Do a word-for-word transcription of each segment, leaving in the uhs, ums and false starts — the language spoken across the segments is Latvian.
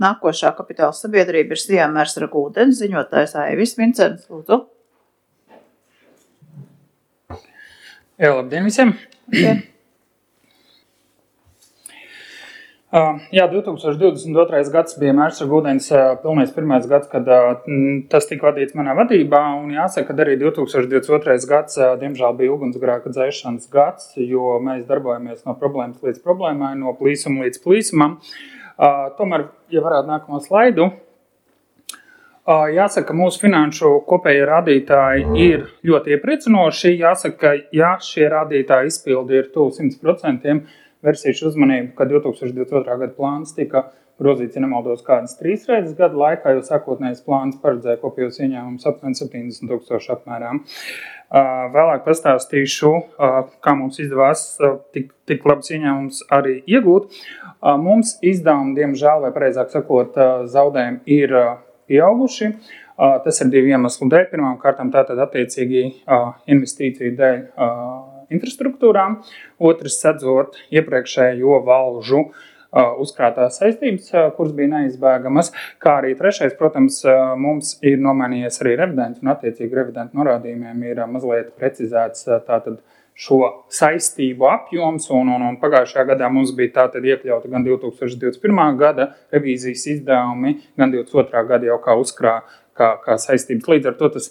Nākošā kapitāla sabiedrība ir Sijā Mērsraga ūdens, ziņotājs Aivis Vincents, lūdzu. Jā, labdien visiem! Jā. Uh, jā, divi tūkstoši divdesmit otrais gads bija Mērsraga ūdens uh, pilnais pirmais gads, kad uh, tas tika vadīts manā vadībā, un jāsaka, ka arī divi tūkstoši divdesmit otrais gads, uh, diemžēl, bija ugunsgrēka dzēšanas gads, jo mēs darbojamies no problēmas līdz problēmai, no plīsuma līdz plīsumam. Uh, tomēr, ja varētu nākamo slaidu, uh, jāsaka, ka mūsu finanšu kopējie rādītāji ir ļoti iepriecinoši. Jāsaka, ka ja šie rādītāji izpildi ir tuvu simt procentiem, versīšu uzmanību, ka divi tūkstoši divdesmit otrā gada plāns tika grozīts, ja nemaldos, kādas trīs reizes gada laikā, jo sākotnējais plāns paredzēja kopējos ieņēmumus aptuveni septiņdesmit tūkstoši apmērām. Vēlāk pastāstīšu, kā mums izdevās tik, tik labs ieņēmums arī iegūt. Mums izdevumi, diemžēl, vai pareizāk sakot, zaudējumi ir pieauguši. Tas ir divi iemeslu dēļ. Pirmām kārtām tātad attiecīgi investīciju dēļ infrastruktūrām, otrs sadzot iepriekšējo valžu uh, uzkrātās saistības, uh, kuras bija neizbēgamas, kā arī trešais, protams, uh, mums ir nomainījies arī revidents, un attiecīgi revidentu norādījumiem ir uh, mazliet precizēts uh, tātad šo saistību apjoms, un, un, un pagājušajā gadā mums bija tātad iekļauta gan divi tūkstoši divdesmit pirmā gada revīzijas izdevumi, gan divdesmit otrā gada jau kā uzkrā Kā, kā saistības. Līdz ar to tas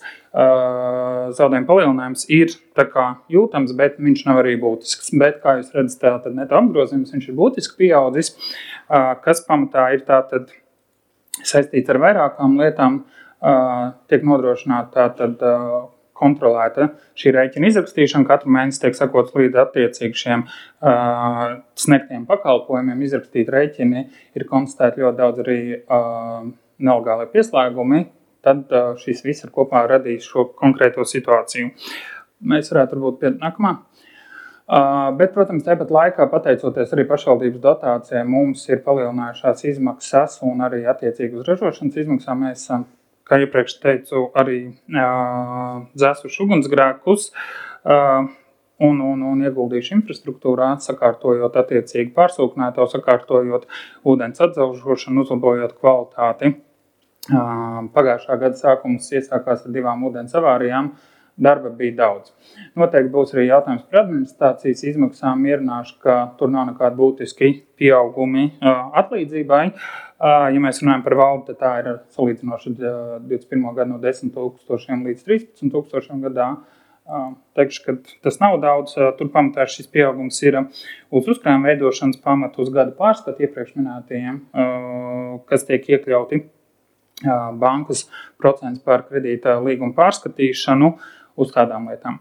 uh, zaudējuma palielinājums ir tā kā jūtams, bet viņš nav arī būtisks. Bet, kā jūs redzat, tātad neto apgrozījums, viņš ir būtiski pieaudzis, uh, kas pamatā ir tātad saistīts ar vairākām lietām, uh, tiek nodrošināta tātad uh, kontrolēta šī rēķina izrakstīšana. Katru mēnesi tiek sakots līdz attiecīgi šiem uh, sniegtiem pakalpojumiem, izrakstīt rēķini, ir konstatēti ļoti daudz arī uh, nelegālie pieslēgumi. Tad uh, šis viss ir kopā radījis šo konkrēto situāciju. Mēs varētu varbūt pie nākamā. Uh, bet, protams, tāpat laikā, pateicoties arī pašvaldības dotācijai, mums ir palielinājušās izmaksas un arī attiecīgi uz ražošanas izmaksām. Mēs esam, kā iepriekš teicu, arī uh, dzēsuši ugunsgrēkus uh, un, un, un ieguldījuši infrastruktūrā, sakārtojot attiecīgi pārsūknēto, sakārtojot ūdens atdzelžošanu, uzlabojot kvalitāti. Pagājušā gada sākums iesākās ar divām ūdens avārijām, darba bija daudz. Noteikti būs arī jautājums par administrācijas izmaksām, mierināšu, ka tur nav nekādi būtiski pieaugumi atlīdzībai. Ja mēs runājam par valdi, tad tā ir salīdzinoši divdesmit pirmā gada no desmit tūkstošiem līdz trīspadsmit tūkstošiem gadā. Teikšu, ka tas nav daudz, tur pamatā šis pieaugums ir uz uzkrājuma veidošanas pamatu, uz gada pārskatu iepriekš minētajiem, kas tiek iekļauti bankas procents par kredīta līgumu pārskatīšanu uz tādām lietām.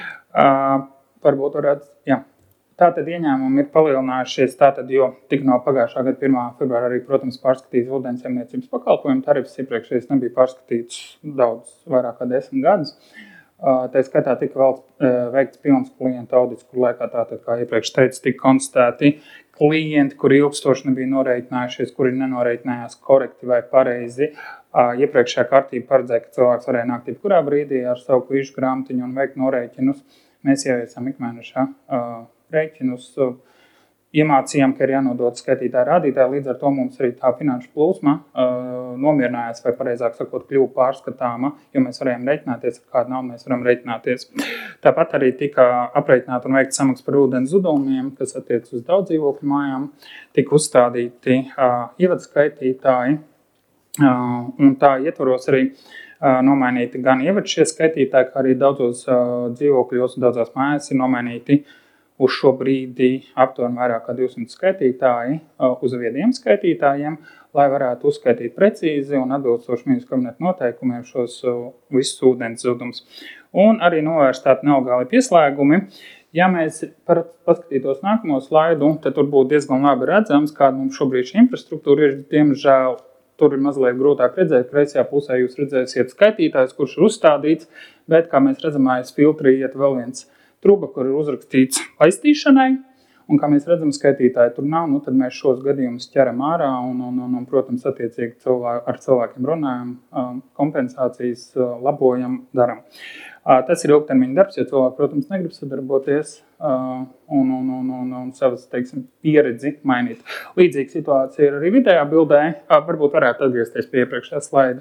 Uh, varbūt varētu, jā. Tātad ieņēmumi ir palielinājušies, tātad, jo tik no pagājušā gada pirmā februāra arī, protams, pārskatīts ūdensaimniecības pakalpojumu tarifs, iepriekšējais nebija pārskatīts daudz, vairāk kā desmit gadus. Uh, tā skatā tika vēl uh, veikts pilns klienta audits, kur laikā tātad, kā iepriekš teicu, tika konstatēti klienti, kuri ilgstoši nebija noreiķinājušies, kuri nenoreiķinājās korekti vai pareizi. Uh, iepriekšējā kārtība paredzēja, ka cilvēks varēja nākt jebkurā brīdī ar savu kvīšu grāmatiņu un veikt noreiķinus. Mēs ieviesam ikmēneša uh, reiķinus, uh, iemācījām, ka ir jānodod skaitītāji rādītāji, līdz ar to mums arī tā finanšu plūsma uh, nomierinājās, vai pareizāk sakot, kļuva pārskatāma, jo mēs varējām reiķināties, ar kādu naudu mēs varam reiķināties. Tāpat arī tika aprēķināta un veikta samaksa par ūdens zudumiem, kas attiec uz daudz dzīvokļu mājām, tika uzstādīti uh, ievadskaitītāji, uh, un tā ietvaros arī uh, nomainīti gan ievad šie skaitītāji, kā arī daudzos uh, dzīvokļos un daudzās mājās ir nomainīti uz šo brīdi aptuveni vairāk kā divsimt skaitītāji uz viediem skaitītājiem, lai varētu uzskaitīt precīzi un atbilstoši ministru kabineta noteikumiem šos visus ūdens zudumus. Un arī novērst tādi nelegāli pieslēgumi. Ja mēs paskatītos nākamo slaidu, tad tur būtu diezgan labi redzams, kāda mums šobrīd šī infrastruktūra ir. Diemžēl tur ir mazliet grūtāk redzēt, kreisajā pusē jūs redzēsiet skaitītājs, kurš ir uzstādīts, bet, kā mēs redzam, aiz filtri iet vēl viens truba, kur ir uzrakstīts laistīšanai, un kā mēs redzam, skaitītāji tur nav, nu tad mēs šos gadījumus ķeram ārā un, un, un, un protams, attiecīgi cilvē, ar cilvēkiem runājam, kompensācijas labojam, daram. Tas ir ilgtermiņa darbs, jo cilvēki, protams, negrib sadarboties un, un, un, un, un savas, teiksim, pieredzi mainīt. Līdzīga situācija ir arī vidējā bildē. Varbūt varētu atgriezties pie iepriekšējā slaida.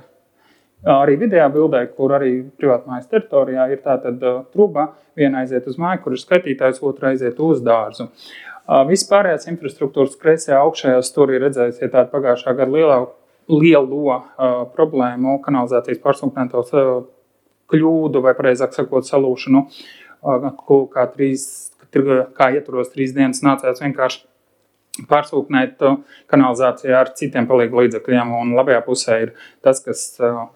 Arī vidējā bildē, kur arī privātmājas teritorijā ir tātad truba, viena aiziet uz māju, kur ir skaitītājs, otra aiziet uz dārzu. Vispārējās infrastruktūras kreisajā augšējā stūrī redzēsiet tādu pagājušā gada lielā, lielo uh, problēmu kanalizācijas pārsūknētos uh, kļūdu vai, pareizāk sakot, salūšanu, uh, kā, trīs, kā ietvaros trīs dienas nācās vienkārši pārsūknēt uh, kanalizācijā ar citiem palīgu līdzekļiem, un labajā pusē ir tas, kas uh,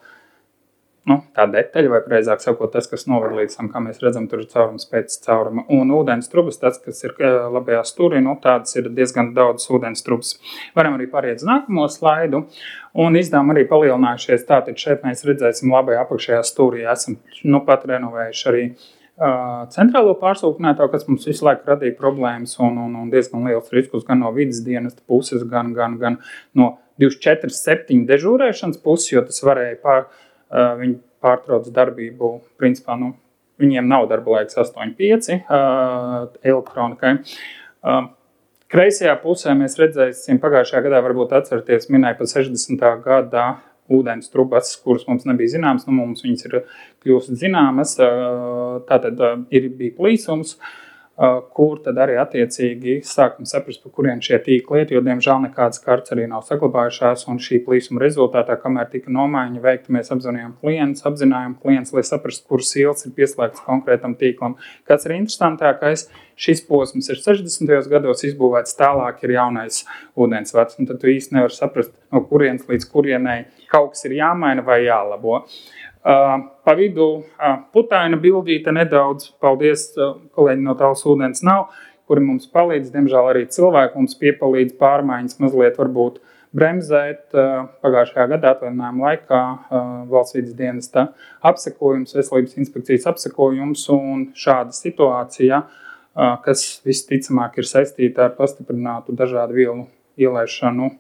nu, tā detaļa, vai pareizāk sakot, tas, kas noved līdz tam, kā mēs redzam, tur ir caurums pēc cauruma. Un ūdens trubas, tas, kas ir labajā stūrī, nu, tādas ir diezgan daudz ūdens trubas. Varam arī pāriet uz nākamo slaidu. Un izdevumi arī palielinājušies. Tātad šeit mēs redzēsim labajā apakšējā stūrī. Esam nu pat renovējuši arī uh, centrālo pārsūknētāju, kas mums visu laiku radīja problēmas un, un, un diezgan liels riskus gan no vidas dienesta puses, gan, gan, gan no divdesmit četri septiņi dežūrēšanas puses, jo tas varēja pār Uh, viņi pārtrauc darbību, principā, nu, viņiem nav darba laiks astoņi pieci uh, elektronikai. Uh, kreisajā pusē mēs redzēsim, pagājušajā gadā varbūt atcerieties, minēja pa sešdesmitā gadā ūdens trubas, kuras mums nebija zināmas, nu mums viņas ir kļūst zināmas, uh, tātad uh, ir bija plīsums, uh, kur tad arī attiecīgi sākam saprast, par kurien šie tīkli iet, jo, diemžēl, nekādas kartes arī nav saglabājušās, un šī plīsuma rezultātā, kamēr tika nomaiņa veikta, mēs apzvanījām klientus, apzinājām klientus, lai saprastu, kuras ielas ir pieslēgts konkrētam tīklam. Kāds ir interesantākais, šis posms ir sešdesmitajos gados izbūvēts, tālāk ir jaunais ūdensvads, un tad tu īsti nevar saprast, no kurienes līdz kurienei kaut kas ir jāmaina vai jālabo. Uh, pa vidu uh, putaina bildīte nedaudz, paldies, uh, kolēģi no Tāls ūdens nav, kuri mums palīdz, diemžēl arī cilvēki mums piepalīdz pārmaiņas mazliet varbūt bremzēt. Uh, pagājušajā gadā atvaļinājuma laikā uh, valsts vidas dienesta apsekojums, veselības inspekcijas apsekojums un šāda situācija, uh, kas visticamāk ir saistīta ar pastiprinātu dažādu vielu ielaišanu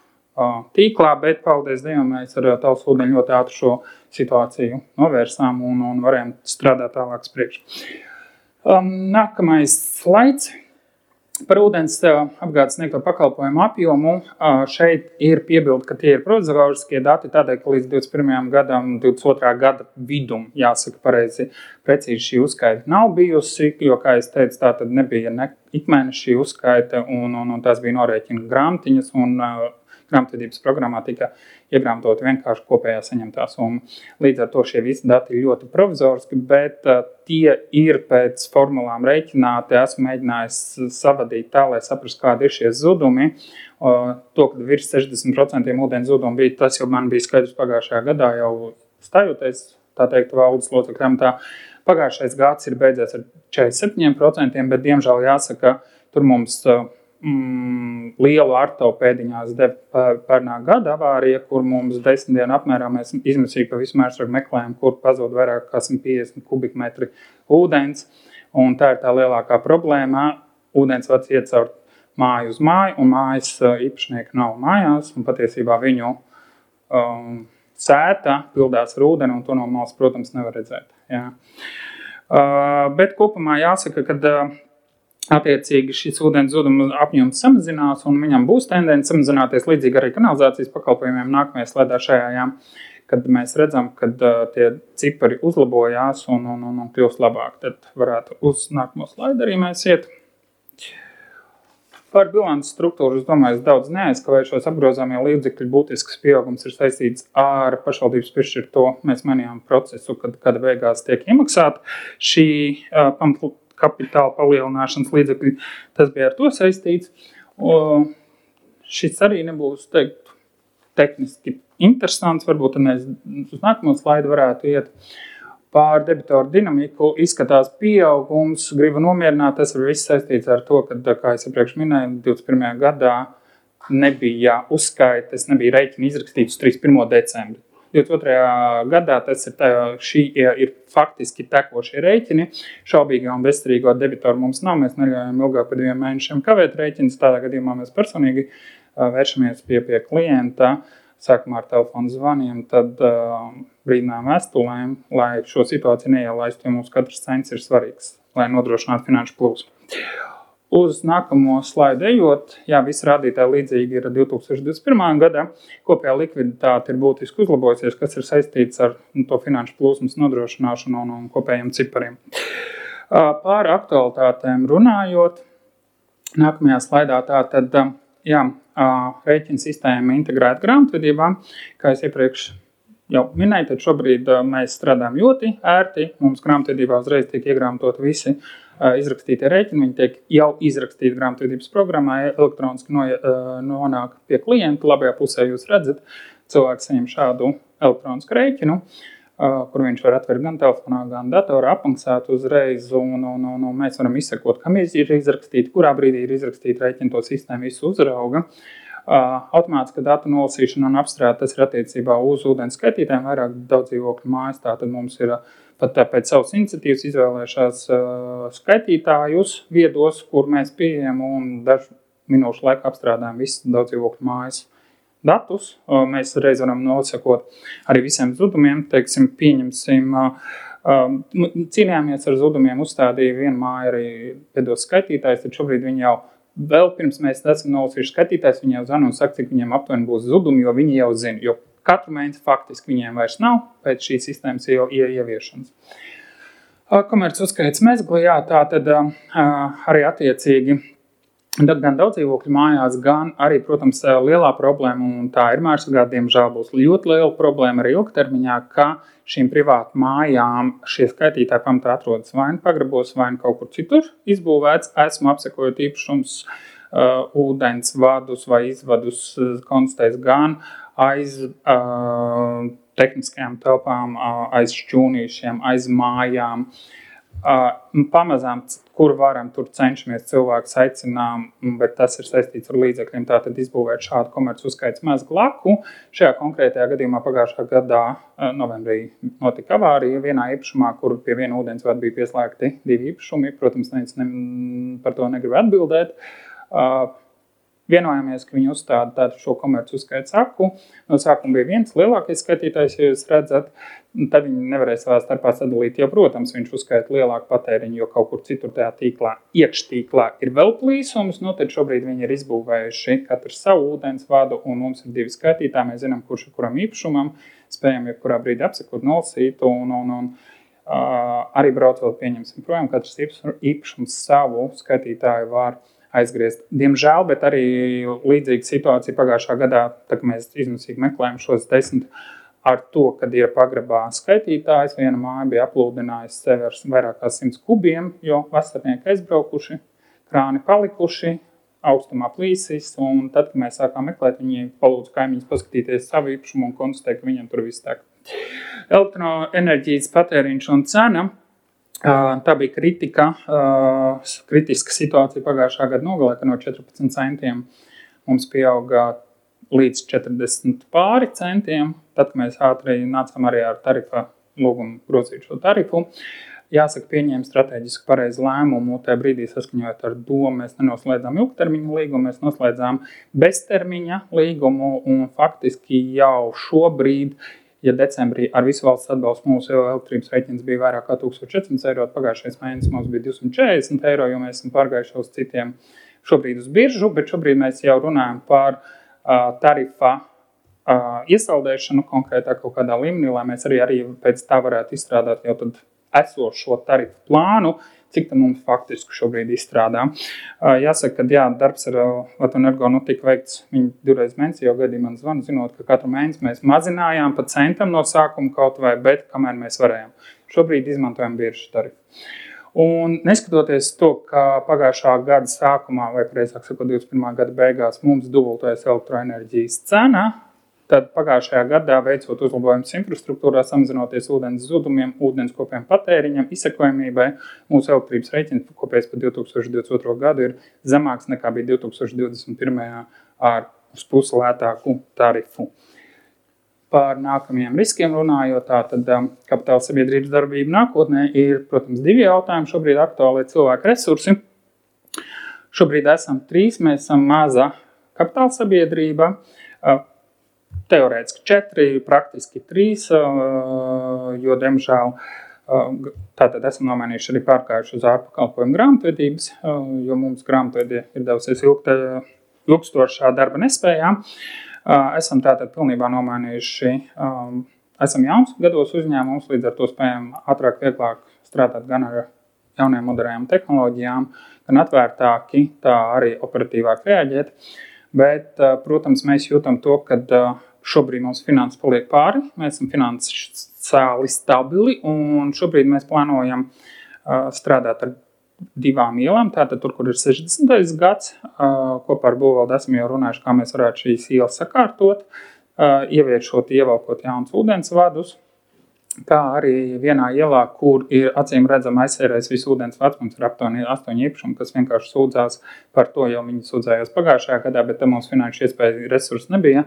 tīklā, bet paldies Dievam, mēs ar Tāls ūdeņu ļoti ātri šo situāciju novērsām un, un varējām strādāt tālāk priekš. Um, nākamais slaids par ūdens apgādes sniegto pakalpojumu apjomu. Uh, šeit ir piebilde, ka tie ir provizoriskie dati, tādēļ, ka līdz divdesmit pirmajam gadam, divdesmit otrā gada vidum, jāsaka pareizi, precīzi šī uzskaita nav bijusi, jo, kā es teicu, tā tad nebija ne ikmēneša šī uzskaita un, un, un tās bija norēķina grāmatiņas un uh, grāmatvedības programmā tika iegrāmatota vienkārši kopējā saņemtā summa. Līdz ar to šie visi dati ir ļoti provizoriski, bet uh, tie ir pēc formulām rēķināti. Esmu mēģinājis savadīt tā, lai saprast, kādi ir šie zudumi. Uh, to, ka virs sešdesmit procenti ūdens zudumi bija, tas jau man bija skaidrs pagājušajā gadā, jau stājoties, tā teikt, valdes locekļiem. Tā pagājušais gads ir beidzies ar četrdesmit septiņiem procentiem, bet, diemžēl, jāsaka, tur mums uh, Mm, lielu artavu pēdiņās deva pērnā gada avārija, kur mums desmit dienu apmērā mēs izmisīgi pa visu Mērsragu meklējam, kur pazūd vairāk kā simt piecdesmit kubikmetri ūdens. Un tā ir tā lielākā problēma. Ūdensvads iet caur māju uz māju, un mājas īpašnieki nav mājās, un patiesībā viņu um, sēta pildās ar ūdeni, un to no malas, protams, nevar redzēt. Jā. Uh, bet kopumā jāsaka, ka uh, attiecīgi šis ūdens zuduma apjoms samazinās un viņam būs tendence samazināties līdzīgi arī kanalizācijas pakalpojumiem nākamajā slaidā šajā, kad mēs redzam, ka uh, tie cipari uzlabojās un, un, un, un kļūst labāk. Tad varētu uz nākamo slaidu arī mēs iet. Par bilances struktūru, es domāju, es daudz neaizkavēšos. Apgrozāmie līdzekļu būtisks pieaugums ir saistīts ar pašvaldības piešķirto, mēs manījām procesu, kad, kad beigās tiek iemaksāta šī uh, pamat kapitāla palielināšanas līdzekļi, tas bija ar to saistīts. O, šis arī nebūs, teikt, tehniski interesants, varbūt mēs uz nākamo slaidu varētu iet. Pār debitoru dinamiku izskatās pieaugums, gribu nomierināt, tas ir viss saistīts ar to, ka, kā es iepriekš minēju, divdesmit pirmajā gadā nebija uzskaites, nebija rēķini izrakstīts uz trīsdesmit pirmo decembri. divdesmit otrajā gadā tas ir, tā, šī ir faktiski tekošie rēķini. Šaubīgā un bezcerīgā debitoru mums nav. Mēs neļaujam ilgāk par diviem mēnešiem kavēt rēķinus. Tādā gadījumā mēs personīgi vēršamies pie, pie klienta, sākumā ar telefonu zvaniem, tad uh, brīdinājām vēstulēm, lai šo situāciju neielaistu, jo mums katrs cents ir svarīgs, lai nodrošinātu finanšu plūsmu. Uz nākamo slaidu ejot, jā, visi rādītāji līdzīgi ir divi tūkstoši divdesmit pirmā gadā. Kopējā likviditāte ir būtiski uzlabojusies, kas ir saistīts ar to finanšu plūsmas nodrošināšanu un, un kopējiem cipariem. Pār aktualitātēm runājot, nākamajā slaidā tā tad, jā, rēķina sistēma integrēta grāmatvedībā, kā es iepriekš jau minēju, tad šobrīd mēs strādājam ļoti ērti, mums grāmatvedībā uzreiz tiek iegrāmatoti visi izrakstītie rēķini, viņi tiek jau izrakstīti grāmatvedības programmā, elektroniski no, nonāk pie klienta, labajā pusē jūs redzat, cilvēks saņem šādu elektronisku rēķinu, kur viņš var atvērt gan telefonā, gan datorā, apanksēt uzreiz, un, un, un, un mēs varam izsekot, kam ir izrakstīti, kurā brīdī ir izrakstīti rēķini, to sistēmu visu uzrauga. Automātiska datu nolasīšana un apstrāde, tas ir attiecībā uz ūdens skaitītājiem, vairāk daudz dzīvokļu mājas, tātad mums ir pat pēc savas iniciatīvas izvēlējušās uh, skaitītājus viedos, kur mēs pieejam un dažu minūšu laiku apstrādājam visu daudz dzīvokļu mājas datus. Uh, mēs reiz varam nosakot arī visiem zudumiem, teiksim, pieņemsim, uh, uh, cīnījāmies ar zudumiem, uzstādīja vienu māju arī piedos skaitītājs, tad šobrīd viņi jau vēl pirms mēs esam nolasījuši skatītājs, viņi jau zina un saka, cik viņiem aptuveni būs zudumi, jo viņi jau zina, jo katru mēnesi faktiski viņiem vairs nav pēc šīs sistēmas jau ieviešanas. Komerc uzskaits mezgli, jā, tā tad arī attiecīgi gan daudz dzīvokļu mājās, gan arī, protams, lielā problēma, un tā ir Mērsagā, diemžēl būs ļoti liela problēma arī ilgtermiņā, ka šīm privātu mājām šie skaitītāji pamatā atrodas vai nu pagrabos, vai nu kaut kur citur izbūvēts. Esmu apsekojot īpašums uh, ūdens vadus vai izvadus konstatējis gan aiz uh, tehniskajām telpām, uh, aiz šķūnīšiem, aiz mājām. Uh, pamazām, kur varam, tur cenšamies cilvēkus aicinām, bet tas ir saistīts ar līdzekļiem, tātad izbūvēt šādu komercu uzskaits mezglu laku. Šajā konkrētajā gadījumā pagājušā gadā uh, novembrī notika avārija vienā īpašumā, kur pie viena ūdensvada bija pieslēgti divi īpašumi. Protams, neviens ne, par to negrib atbildēt. Uh, Vienojāmies, ka viņi uzstāda tādu šo komercu uzskaits aku. No sākuma bija viens lielākais skaitītājs, ja jūs redzat, tad viņi nevarēja savā starpā sadalīt, jo, protams, viņš uzskaita lielāku patēriņu, jo kaut kur citur tajā tīklā, iekštīklā ir vēl plīsums, nu tad šobrīd viņi ir izbūvējuši katru savu ūdens vadu, un mums ir divi skaitītāji, mēs zinām, kurš ir kuram īpašumam, spējam jebkurā brīdī apsekot, nolasīt, un, un, un uh, arī braucot pieņemsim projām, katrs īpašums savu skaitītāju var aizgriezt. Diemžēl, bet arī līdzīga situācija pagājušā gadā, tā kā mēs izmisīgi meklējam šos desmit ar to, kad ir pagrabā skaitītājs, viena māja bija aplūdinājusi sevi ar vairāk kā simts kubiem, jo vasarnieki aizbraukuši, krāni palikuši, augstumā plīsis, un tad, kad mēs sākām meklēt, viņi palūdzu kaimiņus paskatīties savu īpašumu un konstatēt, ka viņam tur viss tek. Elektroenerģijas patēriņš un cena. Tā bija kritika, kritiska situācija pagājušā gada nogalē, ka no četrpadsmit centiem mums pieauga līdz četrdesmit pāri centiem. Tad, kad mēs ātri nācām arī ar tarifa lūgumu grozīt šo tarifu, jāsaka, pieņēma strateģiski pareizi lēmumu. Tajā brīdī saskaņojot ar domu, mēs nenoslēdzām ilgtermiņa līgumu, mēs noslēdzām beztermiņa līgumu, un faktiski jau šobrīd, ja decembrī ar visu valsts atbalstu mūsu elektrības rēķins bija vairāk kā tūkstoš četri simti eiro, pagājušais mēnesis mums bija divsimt četrdesmit eiro, jo mēs esam pārgājuši uz citiem šobrīd uz biržu, bet šobrīd mēs jau runājam par uh, tarifa uh, iesaldēšanu konkrētā kaut kādā līmenī, lai mēs arī, arī pēc tā varētu izstrādāt jau tad esošo tarifu plānu, cik tam mums faktiski šobrīd izstrādā. Jāsaka, ka jā, darbs ar Latvenergo nu tika veikts, viņi divreiz mēnesī jau gadīja man zvanu, zinot, ka katru mēnesi mēs mazinājām pa centam no sākuma kaut vai, bet kamēr mēs varējām. Šobrīd izmantojam biržas tarifu. Un neskatoties to, ka pagājušā gada sākumā, vai pareizāk sakot, divdesmit pirmā gada beigās mums dubultojas elektroenerģijas cena, tad pagājušajā gadā veicot uzlabojumus infrastruktūrā, samazinoties ūdens zudumiem, ūdens kopējiem patēriņam, izsekojamībai, mūsu elektrības rēķins kopējs par divi tūkstoši divdesmit otro gadu ir zemāks nekā bija divi tūkstoši divdesmit pirmajā ar uz pusi lētāku tarifu. Par nākamajiem riskiem runājot, tātad kapitāla sabiedrības darbība nākotnē ir, protams, divi jautājumi. Šobrīd aktuāli cilvēku resursi. Šobrīd esam trīs, mēs esam maza kapitāla sabiedrība. teorētiski četri, praktiski trīs, jo, diemžēl, tātad esam nomainījuši arī pārkāruši uz ārpakalpojumu grāmatvedības, jo mums grāmatvedie ir devusies ilgta, ilgstošā darba nespējā. Esam tātad pilnībā nomainījuši, esam jauns gados uzņēmums, līdz ar to spējam ātrāk, vieglāk strādāt gan ar jauniem modernām tehnoloģijām, gan atvērtāki, tā arī operatīvāk reaģēt. Bet, protams, mēs jūtam to, ka šobrīd mums finanses paliek pāri, mēs esam finansiāli stabili un šobrīd mēs plānojam strādāt ar divām ielām, tātad tur, kur ir sešdesmitais gads, kopā ar būvvaldi esam jau runājuši, kā mēs varētu šīs ielas sakārtot, ieviešot, ievalkot jauns ūdens vadus, kā arī vienā ielā, kur ir acīm redzama aizsērējis visu ūdens vads, mums ir aptuveni astoņi īpašumi, kas vienkārši sūdzās par to, jau viņi sūdzējās pagājušajā gadā, bet tam mums finanšu iespēja resursi nebija,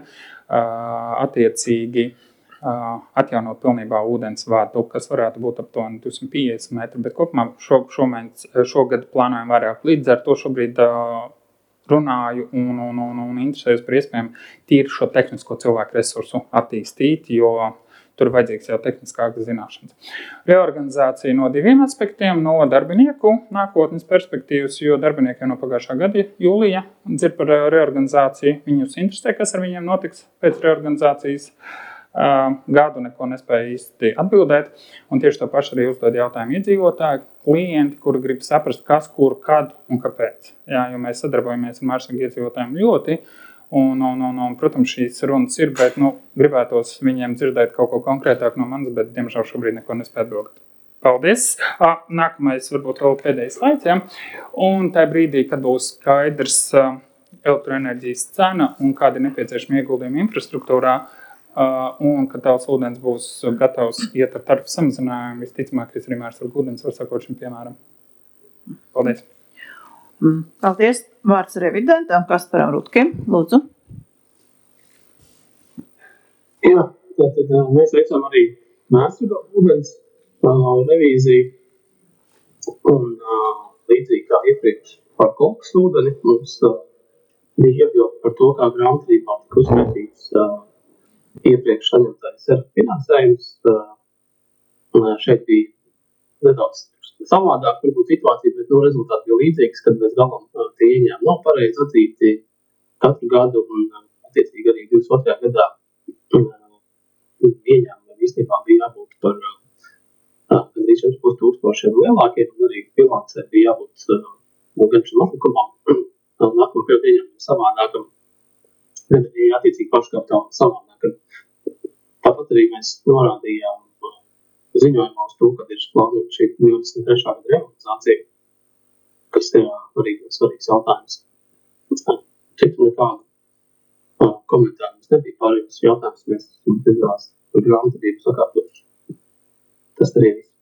attiecīgi atjaunot pilnībā ūdens vadu, kas varētu būt aptuveni divsimt piecdesmit metri, bet kopumā šo, šomēnes, šogad plānojam vairāk. Līdz ar to šobrīd runāju un, un, un, un interesējos par iespējām tīri šo tehnisko cilvēku resursu attīstīt, jo tur vajadzīgs jau tehniskākas zināšanas. Reorganizācija no diviem aspektiem, no darbinieku nākotnes perspektīvas, jo darbiniekiem no pagājušā gada jūlija dzird par reorganizāciju, viņus interesē, kas ar viņiem notiks pēc reorganizācijas. Gadu neko nespēja īsti atbildēt, un tieši to pašu arī uzdod jautājumu iedzīvotāji, klienti, kuri grib saprast, kas, kur, kad un kāpēc. Jā, jo mēs sadarbojamies ar Mežsargu iedzīvotājiem ļoti, un, un, un, un, protams, šīs runas ir, bet, nu, gribētos viņiem dzirdēt kaut ko konkrētāk no manis, bet, diemžēl, šobrīd neko nespēja atbildēt. Paldies! Nākamais, varbūt vēl pēdējais laiks, ja? Un tajā brīdī, kad būs skaidrs elektroenerģijas cena un kādi nepieciešami ieguldījumi infrastruktūrā, Uh, un, kad tavs ūdens būs gatavs iet ar tarifu samazinājumu, visticamākais arī Mežsargu ūdens var sakot šim piemēram. Paldies! Paldies! Vārds revidentam Kasparam Rutkim. Lūdzu. Jā, tātad mēs veicam arī Mežsargu ūdens uh, revīziju. Un uh, līdzīgi kā iepriekš par Kolkas ūdeni, mums uh, bija iebildi par to, kā grāmatvedībā tika uzskaitīts uh, iepriekš saņemtais ar finansējums. Šeit bija nedaudz savādāk, varbūt situācija, bet nu, rezultāti bija līdzīgs, kad mēs galam tie ieņēmumi nav pareizi atzīti katru gadu, un attiecīgi arī divdesmit otrajā gadā ieņēmumiem īstenībā bija jābūt par gandrīz četri pusi tūkstošiem lielākiem, un arī bilancē bija jābūt nu, gan šim atlikumam, nākamā perioda ieņēmumiem savādākam, gan arī attiecīgi paškapitāla savādākam. Tāpat arī mēs norādījām ziņojumā uz to, kad ir plānota šī divdesmit trešā gada reorganizācija, kas ir arī svarīgs jautājums. Citu nekādu komentāru mums nebija pārējums jautājums, mēs piedalās par grāmatvedību sakārtoši. Tas arī viss.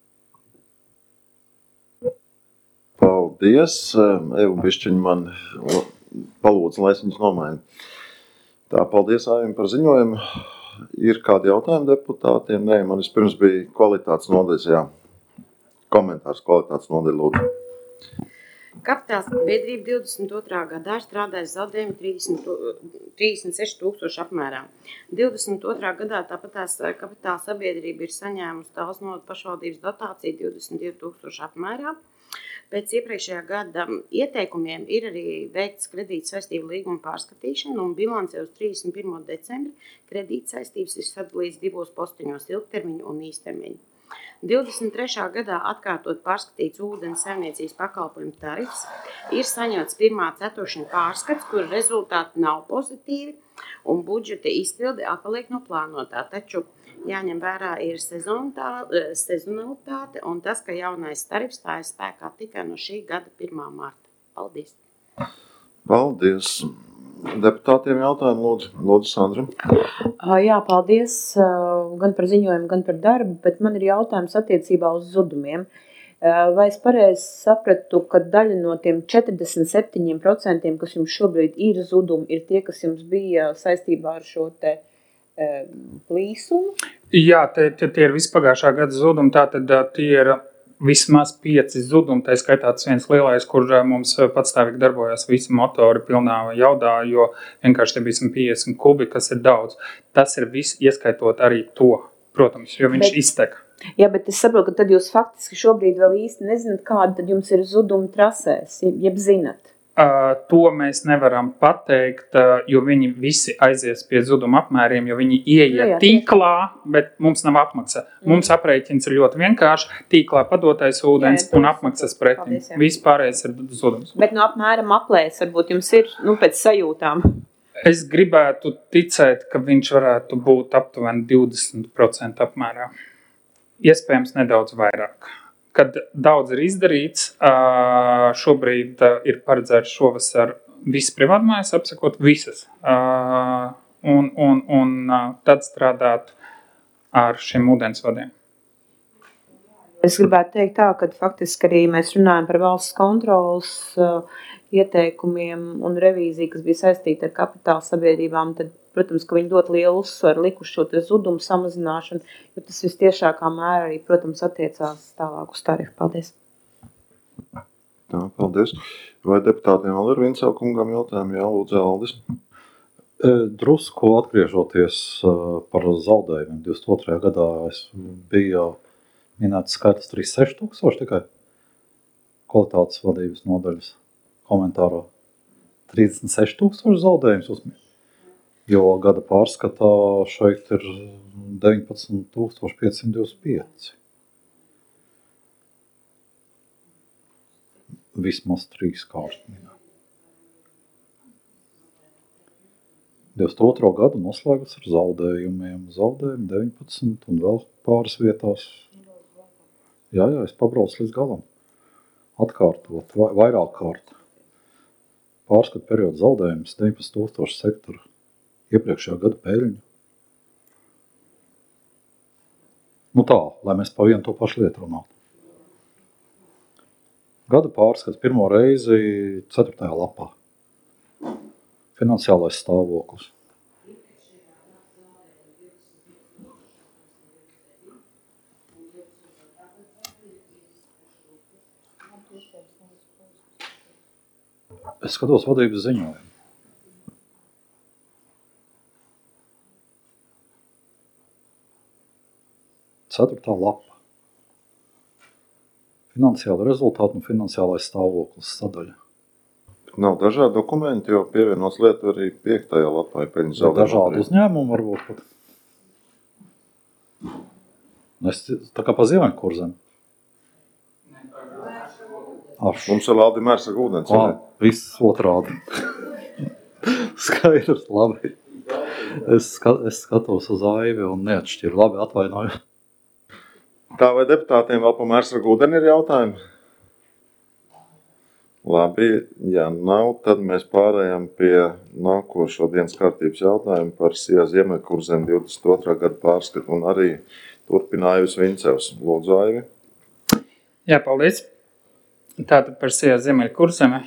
Paldies. Evu bišķiņu man palūdzu, lai es viņus nomainu. Tā, paldies Aivim par ziņojumu. Ir kādi jautājumi deputātiem? Nē, man vispirms bija kvalitātes nodaļas, jā. Komentārs kvalitātes nodaļa, lūdzu. Kapitāla sabiedrība divdesmit otrā gadā strādājas zaudējumi trīsdesmit seši tūkstoši apmērā. divdesmit otrā gadā tāpat tās kapitāla sabiedrība ir saņēmusi Talsu novada pašvaldības dotāciju divdesmit divi tūkstoši apmērā. Pēc iepriekšējā gada ieteikumiem ir arī veikts kredīta saistību līguma pārskatīšana un bilancē uz trīsdesmit pirmo decembri kredīta saistības ir sadalīts divos postiņos ilgtermiņu un īstermiņu. divdesmit trešā gadā atkārtot pārskatīts ūdens saimniecības pakalpojumu tarifs, ir saņemts pirmā ceturkšņa pārskats, kur rezultāti nav pozitīvi un budžeta izpilde atpaliek no plānotā, taču jāņem vērā ir sezonalitāte un tas, ka jaunais tarifs stājas spēkā tikai no šī gada pirmā marta. Paldies! Paldies! Deputātiem jautājumu, lūdzu, lūdzu Sandra. Jā, paldies gan par ziņojumu, gan par darbu, bet man ir jautājums attiecībā uz zudumiem. Vai es pareizi sapratu, ka daļa no tiem četrdesmit septiņi procenti, kas jums šobrīd ir zudumi, ir tie, kas jums bija saistībā ar šo te plīsumu? Jā, tie, tie, tie ir vispagājušā gada zudumi, tātad tie ir vismaz pieci zudumi, tā skaitā tas viens lielais, kur mums patstāvīgi darbojās visi motori pilnā jaudā, jo vienkārši te bija simt piecdesmit kubi, kas ir daudz. Tas ir viss ieskaitot arī to, protams, jo viņš bet, izteka. Jā, bet es saprotu, ka tad jūs faktiski šobrīd vēl īsti nezināt, kāda tad jums ir zudumi trasēs, jeb zinat. Uh, to mēs nevaram pateikt, uh, jo viņi visi aizies pie zuduma apmēriem, jo viņi ieiet jā, jā, tīklā, bet mums nav apmaksa. Mm. Mums aprēķins ir ļoti vienkārši, tīklā padotais ūdens jā, un apmaksas pretim. Viss pārējais ir zudums. Bet no apmēram aplēs, varbūt jums ir, nu, pēc sajūtām. Es gribētu ticēt, ka viņš varētu būt aptuveni divdesmit procenti apmērā. Iespējams nedaudz vairāk. Kad daudz ir izdarīts, šobrīd ir paredzēts šovasar visas privātmājas apsakot visas un, un, un tad strādāt ar šiem ūdensvadiem. Es gribētu teikt tā, ka faktiski arī mēs runājam par valsts kontrolas ieteikumiem un revīziju, kas bija saistīta ar kapitāla sabiedrībām, tad, protams, ka viņi ļoti lielu uzsvaru likuši šo te zudumu samazināšanu, jo tas vistiešākā mērā arī, protams, attiecās tālāk uz tarifu. Paldies. Tā, paldies. Vai deputātiem vēl ir viens kungam jautājumi? Jā, lūdzu, Aldis. Drusku atgriežoties par zaudējumiem. divdesmit otrajā gadā es biju minēts skaitlis trīsdesmit seši tūkstoši tikai kvalitātes vadības nodaļas komentārā. trīsdesmit seši tūkstoši zaudējums uzmīt. Jo gada pārskatā šeit ir deviņpadsmit tūkstoši piecsimt divdesmit pieci. Vismaz trīs kārtminā. divdesmit otro gadu noslēgus ar zaudējumiem. Zaudējumi deviņpadsmit un vēl pāris vietās. Jā, jā, es pabraucu līdz galam. Atkārtot, vai, vairāk kārt. Pārskatu periodu zaudējums deviņpadsmit tūkstoši sektoru. Iepriekšējā gada peļņu. Nu tā, lai mēs pa vienu to pašu lietu runātu. Gada pārskats pirmo reizi ceturtajā lapā. Finansiālais stāvoklis. Es skatos vadības ziņojumu. Ceturtā lapa. Finansiāla rezultāta un finansiālais stāvoklis sadaļa. Nav dažādi dokumenti, jo pievienos lietu arī piektajā lapā. Dažādi uzņēmumi varbūt pat. Es tā kā pa Ziemeļkurzem. Mums ir Aldi mērs ar ūdens. Ā, viss otrādi. Skaidrs, labi. Es, skat, es skatos uz Aivi un neatšķiru. Labi, atvainoju. Tā vai deputātiem vēl pa mērs ar ūdeni ir jautājumi? Labi, ja nav, tad mēs pārējām pie nākošo dienas kārtības jautājumu par Sijā Ziemeļkurzem divdesmit otrā gada pārskatu un arī turpinājus Vincevs. Lūdzu, Aivi. Jā, paldies. Tātad par Sijā Ziemeļkurzemi.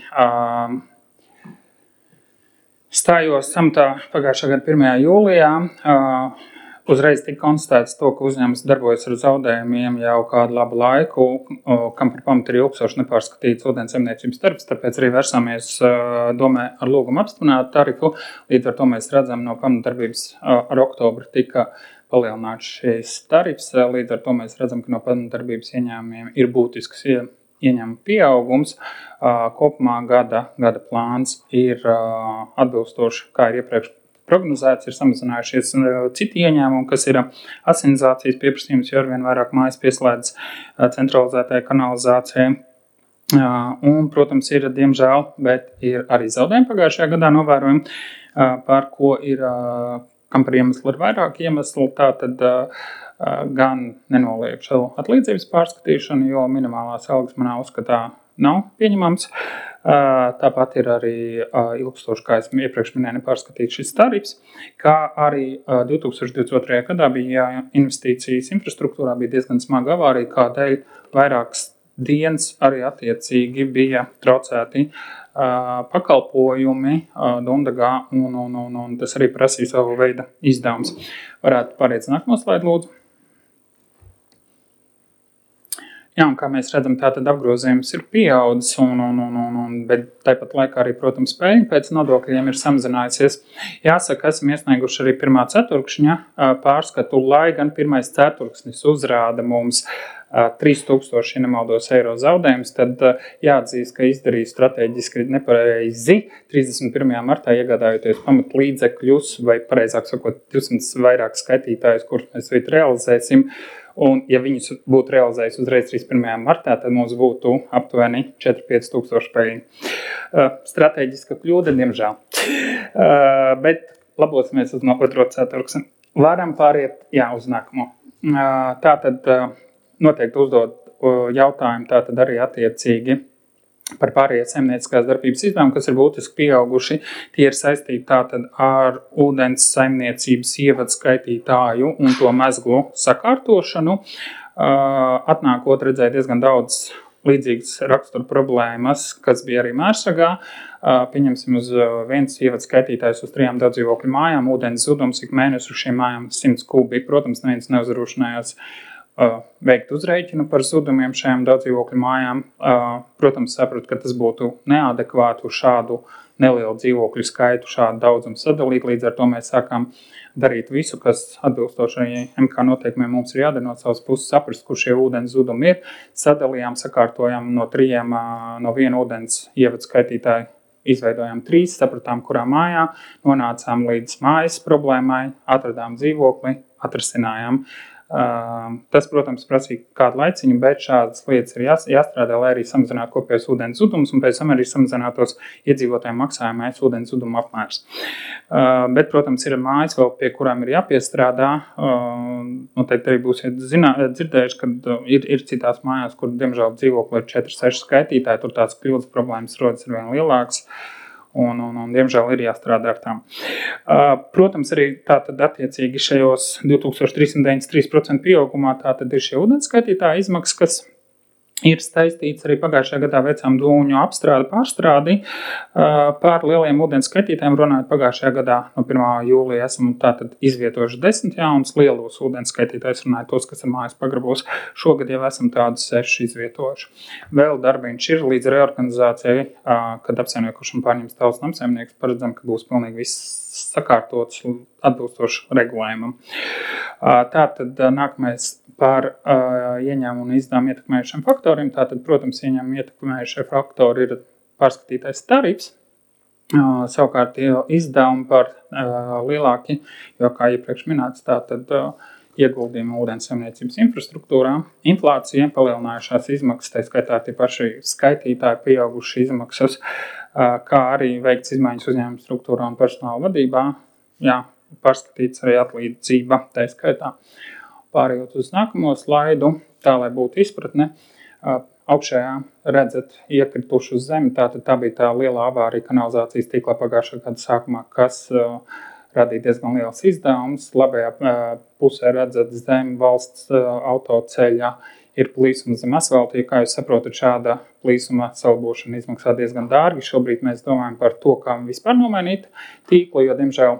Stājos samatā pagājušā gada pirmajā jūlijā. Uzreiz tika konstatēts to, ka uzņēmums darbojas ar zaudējumiem jau kādu labu laiku, kam par pamatu ir ilgstoši nepārskatīts ūdens saimniecības tarifs, tāpēc arī vērsāmies domē ar lūgumu apstiprināt tarifu. Līdz ar to mēs redzam, no pamatdarbības ar oktobru tika palielināts šīs tarifs. Līdz ar to mēs redzam, ka no pamatdarbības ieņēmumiem ir būtisks ieņēmumu pieaugums. Kopumā gada, gada plāns ir atbilstoši, kā ir iepriekš prognozēts, ir samazinājušies citi ieņēmumi, kas ir asinizācijas pieprasījums, jo arvien vairāk mājas pieslēdz centralizētai kanalizācijai. Un, protams, ir, diemžēl, bet ir arī zaudējumi pagājušajā gadā novērojumi, par ko ir, kam par iemeslu ir vairāk iemeslu, tātad gan nenoliekšu atlīdzības pārskatīšanu, jo minimālās algas manā uzskatā nav pieņemams. Tāpat ir arī ilgstoši, kā es iepriekš minēju, nepārskatīts šis tarifs, kā arī divi tūkstoši divdesmit otrajā gadā bija investīcijas infrastruktūrā, bija diezgan smaga avārija, kādēļ vairākas dienas arī attiecīgi bija traucēti pakalpojumi Dundagā, un, un, un, un tas arī prasīja savu veidu izdevums. Varētu pārēc nākamo slaidu, lūdzu. Jā, un kā mēs redzam, tātad apgrozījums ir pieaudzis, un, un, un, un, un, bet tāpat laikā arī, protams, peļņa pēc nodokļiem ir samazinājusies. Jāsaka, esam iesnieguši arī pirmā ceturkšņa pārskatu, lai gan pirmais ceturksnis uzrāda mums trīs tūkstoši, ja nemaldos, eiro zaudējums, tad jāatzīst, ka izdarīja strateģiski nepareizi trīsdesmit pirmajā martā iegādājoties pamat līdzekļus, vai pareizāk sakot, divsimt vairāk skaitītājus, kurus mēs rīt realizēsim. Un, ja viņus būtu realizējis uzreiz trīsdesmit pirmajā martā, tad mums būtu aptuveni četri līdz pieci tūkstoši peļņi. Uh, strateģiska kļūda, diemžēl. Uh, bet labosimies uz no otro ceturksni. Varam pāriet, jā, uz nākamo. Uh, tātad uh, noteikti uzdod uh, jautājumu, tātad arī attiecīgi par pārējie saimnieciskās darbības izdevumu, kas ir būtiski pieauguši. Tie ir saistīti tātad ar ūdens saimniecības ievadu skaitītāju un to mezglu sakārtošanu. Atnākot redzēja diezgan daudz līdzīgas rakstura problēmas, kas bija arī Mērsragā. Pieņemsim uz viens ievadu skaitītājs uz trijām daudzdzīvokļu mājām, ūdens zudums ik mēnesi uz šīm mājām simts kubi. Protams, neviens neuzrūšanājās veikt uzreikinu par zudumiem šajām daudzdzīvokļu mājām. Protams, sapratu, ka tas būtu neadekvāti uz šādu nelielu dzīvokļu skaitu, šādu daudzumu sadalīt. Līdz ar to mēs sākām darīt visu, kas atbilstoši M K noteikumiem mums ir jādara no savas puses, saprast, kur šie ūdens zudumi ir. Sadalījām, sakārtojām no trījiem, no viena ūdens ievadu skaitītāju. Izveidojām trīs, sapratām, kurā mājā, nonācām līdz mājas problēmai, atradām dzīvokli, atrasinājām. Uh, tas, protams, prasīja kādu laiciņu, bet šādas lietas ir jās, jāstrādā, lai arī samazinātu kopējos ūdens zudumus un pēc tam arī samazinātos iedzīvotājiem maksājumais ūdens zudumu apmērs. Uh, bet, protams, ir mājas vēl, pie kurām ir jāpiestrādā. Uh, noteikti arī būsiet zinā, dzirdējuši, ka ir, ir citās mājās, kur, diemžēl, dzīvokli ir četri seši skaitītāji, tur tās kļūdas problēmas rodas ar vien lielākas. Un, un, un, diemžēl, ir jāstrādā ar tām. Uh, protams, arī tātad attiecīgi šajos divi tūkstoši trīssimt deviņdesmit trīs procenti pieaugumā tātad ir šie ūdenskaitītāji izmaksas, kas ir saistīts arī pagājušajā gadā veicām dūņu apstrādi, pārstrādi. Uh, pār lieliem ūdenskaitītājiem runājot pagājušajā gadā no pirmā jūlija esam tātad izvietojuši desmit jaunus lielos ūdenskaitītājus, runājot tos, kas ir mājas pagrabos. Šogad jau esam tādus seši izvietojuši. Vēl darbiņš ir līdz reorganizācijai, uh, kad apsaimniekošana pārņems tāls namsaimnieks, paredzam, ka būs pilnīgi viss sakārtots atbilstoši regulējumam. Tātad nākamais par uh, ieņēmumu un izdevumu ietekmējušiem faktoriem. Tātad, protams, ieņēmumu ietekmējušie faktori ir pārskatītais tarifs. Uh, savukārt izdevumi par uh, lielāki, jo, kā iepriekš minēts, tātad uh, ieguldījumi ūdens saimniecības infrastruktūrā, inflācija, palielinājušās izmaksas, tā skaitā tie paši skaitītāji, pieauguši izmaksas, uh, kā arī veikts izmaiņas uzņēmuma struktūrā un personāla vadībā. Jā, pārskatīts arī atlīdzība, tā skaitā. Pārējot uz nākamo slaidu, tā lai būtu izpratne, augšējā redzat iekrituši uz zemi, tātad tā bija tā lielā avārija kanalizācijas tīklā pagājušā gada sākumā, kas uh, radīja diezgan liels izdevums. Labajā uh, pusē redzat zem valsts uh, autoceļā ir plīsuma zem asfalta, ja kā jūs saprotat, šāda plīsuma salbošana izmaksā diezgan dārgi. Šobrīd mēs domājam par to, kā vispār nomainīt tīklu, jo, diemžēl,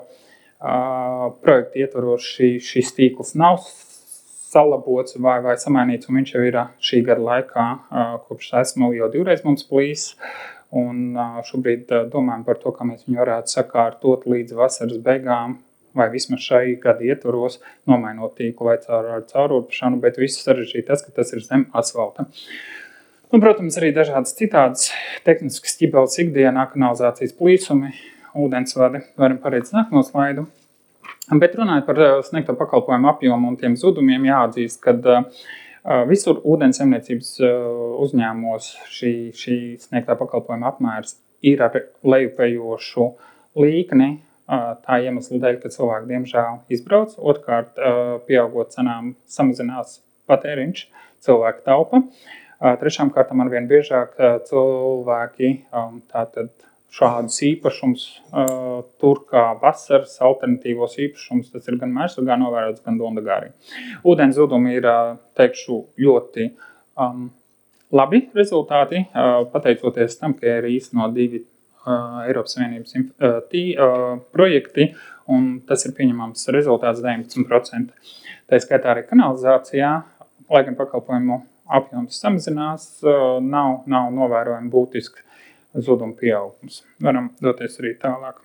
uh, projekta ietvaros šī, šis tīkls nav salabots vai, vai samainīts, un viņš jau ir šī gada laikā, kopš esmu jau divreiz mums plīs, un šobrīd domājam par to, kā mēs viņu varētu sakārtot līdz vasaras beigām, vai vismaz šai gada ietvaros, nomainot tīklu vai caur ar caururpšanu, bet visu sarežģīt tas, ka tas ir zem asfalta. Un, protams, arī dažādas citādas tehniskas ķibeles ikdienā, kanalizācijas plīsumi, ūdensvadi, varam pareizi nākamo slaidu. Bet runājot par sniegto pakalpojumu apjomu un tiem zudumiem, jāatzīst, ka uh, visur ūdens saimniecības uh, uzņēmumos šī, šī sniegtā pakalpojuma apmērs ir ar lejupējošu līkni, uh, tā iemesla dēļ, ka cilvēki diemžēl izbrauc. Otrkārt, uh, pieaugot cenām samazinās patēriņš, cilvēki taupa. Uh, trešām kārtām arvien biežāk uh, cilvēki um, tātad šādus īpašums uh, tur kā vasaras alternatīvos īpašums, tas ir gan Mērsragā novērots, gan Dondagārī. Ūdens zudumi ir, uh, teikšu, ļoti um, labi rezultāti, uh, pateicoties tam, ka ir īstenot divi uh, Eiropas Savienības uh, tī, uh, projekti, un tas ir pieņemams rezultāts deviņpadsmit procenti. Tā skaitā arī kanalizācijā, lai gan pakalpojumu apjoms samazinās, nav, nav novērojami būtiski zuduma pieaugums. Varam doties arī tālāk.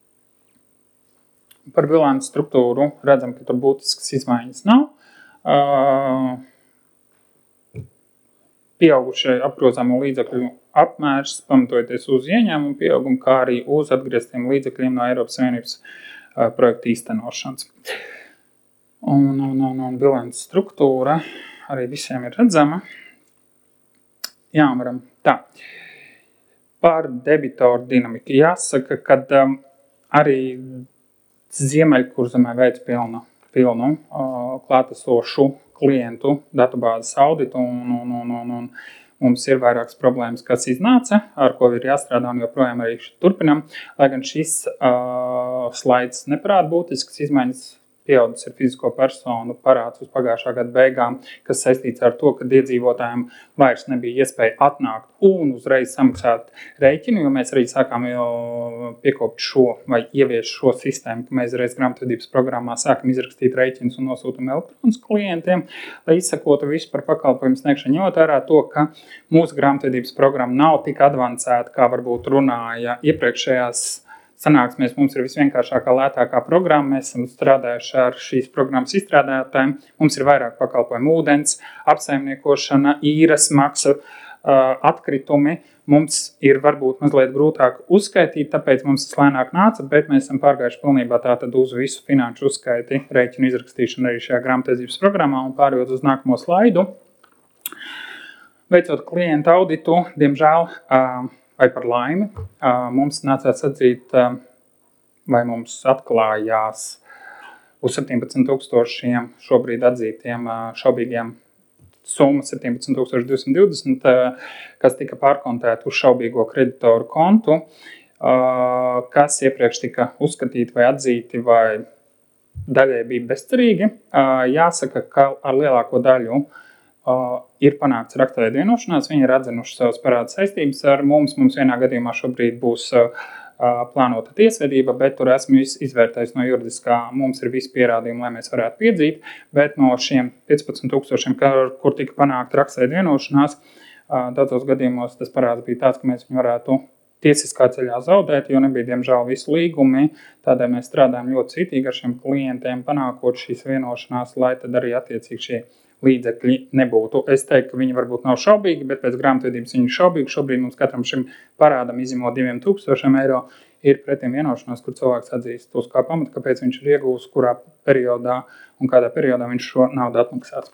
Par bilances struktūru redzam, ka tur būtiskas izmaiņas nav. Pieaugušie apgrozāmo līdzekļu apmērs pamatojoties uz ieņēmumu pieaugumu, kā arī uz atgrieztiem līdzekļiem no Eiropas Savienības projekta īstenošanas. Un, un, un, un bilances struktūra arī visiem ir redzama. Jā, varam tā. Par debitoru dinamiku jāsaka, ka um, arī Ziemeļkurzemē veids pilnu, pilnu uh, klātesošu klientu datubāzes auditu un, un, un, un, un mums ir vairākas problēmas, kas iznāca, ar ko ir jāstrādā un joprojām arī turpinam. Lai gan šis uh, slaids neparāda būtiskas izmaiņas, pieaudzis ir fizisko personu parāds uz pagājušā gada beigām, kas saistīts ar to, ka iedzīvotājiem vairs nebija iespēja atnākt un uzreiz samaksāt rēķinu, jo mēs arī sākām jau piekopt šo vai ievies šo sistēmu, ka mēs reiz grāmatvedības programmā sākam izrakstīt rēķinus un nosūtam elektronisku klientiem, lai izsakotu visu par pakalpojumu sniegšanu, ņemot vērā to, ka mūsu grāmatvedības programma nav tik advancēta, kā varbūt runāja iepriekšējās sanāksmēs. Mums ir visvienkāršākā, lētākā programma. Mēs esam strādājuši ar šīs programmas izstrādātājiem. Mums ir vairāk pakalpojumu ūdens, apsaimniekošana, īres maksa, atkritumi. Mums ir varbūt mazliet grūtāk uzskaitīt, tāpēc mums tas lēnāk nāca, bet mēs esam pārgājuši pilnībā tātad uz visu finanšu uzskaiti, rēķinu izrakstīšanu arī šajā grāmatvedības programmā un pārējot uz nākamo slaidu. Veicot klientu auditu, diemžēl, vai par laimi, mums nācās atzīt, vai mums atklājās uz septiņpadsmit tūkstošiem šobrīd atzītiem šaubīgiem summa septiņpadsmit tūkstoši divsimt divdesmit, kas tika pārkontēta uz šaubīgo kreditoru kontu, kas iepriekš tika uzskatīti vai atzīti vai daļai bija bezcerīgi. Jāsaka, ka ar lielāko daļu Uh, ir panākts raksturveida vienošanās, viņi ir atzinuši savas parāda saistības ar mums. Mums vienā gadījumā šobrīd būs uh, plānota tiesvedība, bet tur esmu izvērtējis no juridiskā, mums ir visi pierādījumi, lai mēs varētu piedzīt, bet no šiem piecpadsmit tūkstošiem, kur tika panākta raksturveida vienošanās, uh, daudzos gadījumos tas parāds bija tāds, ka mēs viņu varētu tiesiskā ceļā zaudēt, jo nebija, diemžēl, visi līgumi. Tādēļ mēs strādājam ļoti citīgi ar šiem klientiem, panākot šīs vienošanās, lai tad arī attiecīgi šie līdzekļi nebūtu. Es teiktu, ka viņi varbūt nav šaubīgi, bet pēc grāmatvedības viņi ir šaubīgi. Šobrīd mums katram šim parādam izņemot diviem tūkstošiem eiro ir pretim vienošanās, kur cilvēks atzīst uz kā pamata, kāpēc viņš ir iegūs, kurā periodā un kādā periodā viņš šo naudu atmaksās.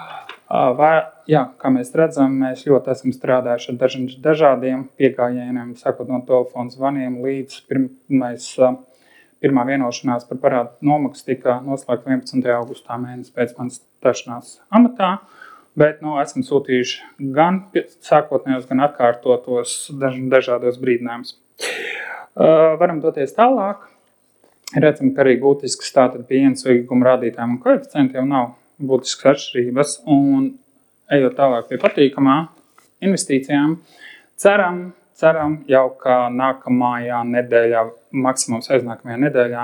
Vai, jā, kā mēs redzam, mēs ļoti esam strādājuši ar dažādiem piegājieniem, sākot no telefona zvaniem līdz pirmais Pirmā vienošanās par parādu nomaksu tika noslēgta vienpadsmitajā augustā mēnesi pēc manas stāšanās amatā, bet nu, esam sūtījuši gan sākotnējos, gan atkārtotos daž, dažādos brīdinājumus. Uh, varam doties tālāk. Redzam, ka arī būtisks tātad pie ienesīguma rādītājiem un koeficientiem nav būtiskas atšķirības, un ejot tālāk pie patīkamā investīcijām, ceram, ceram jau, ka nākamajā nedēļā, maksimums aiznākamajā nedēļā,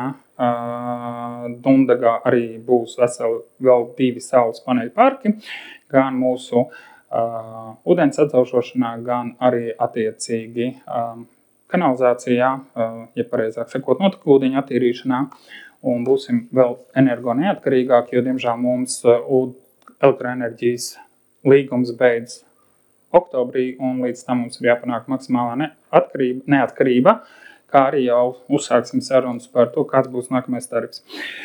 uh, Dundagā arī būs veseli vēl divi saules paneļu parki, gan mūsu uh, ūdens atdzaušošanā, gan arī attiecīgi uh, kanalizācijā, uh, ja pareizāk sakot, notekūdeņu attīrīšanā, un būsim vēl energo neatkarīgāki, jo, diemžēl, mums uh, elektroenerģijas līgums beidz oktobrī, un līdz tam mums ir jāpanāk maksimālā neatkarība, neatkarība, kā arī jau uzsāksim sarunas par to, kāds būs nākamais tarifs.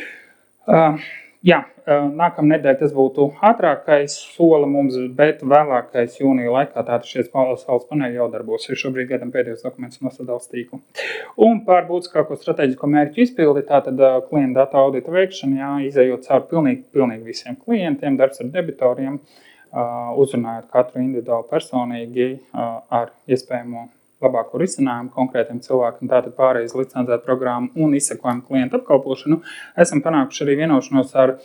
Uh, jā, uh, nākamā nedēļa tas būtu ātrākais soli mums, bet vēlākais jūnija laikā tātad šie saules paneļi jau darbosies. Šobrīd gaidām pēdējos dokumentus no sadales tīkla. Un par būtiskāko strateģisko mērķu izpildi, tātad uh, klienta datu audita veikšana, jā, izējot cauri pilnīgi, pilnīgi visiem klientiem, darbs ar debitoriem, Uh, uzrunājot katru individuāli personīgi uh, ar iespējamo labāko risinājumu konkrētiem cilvēkiem, tātad pārējais licencēt programmu un izsekojumu klientu apkalpošanu. Esam panākuši arī vienošanos ar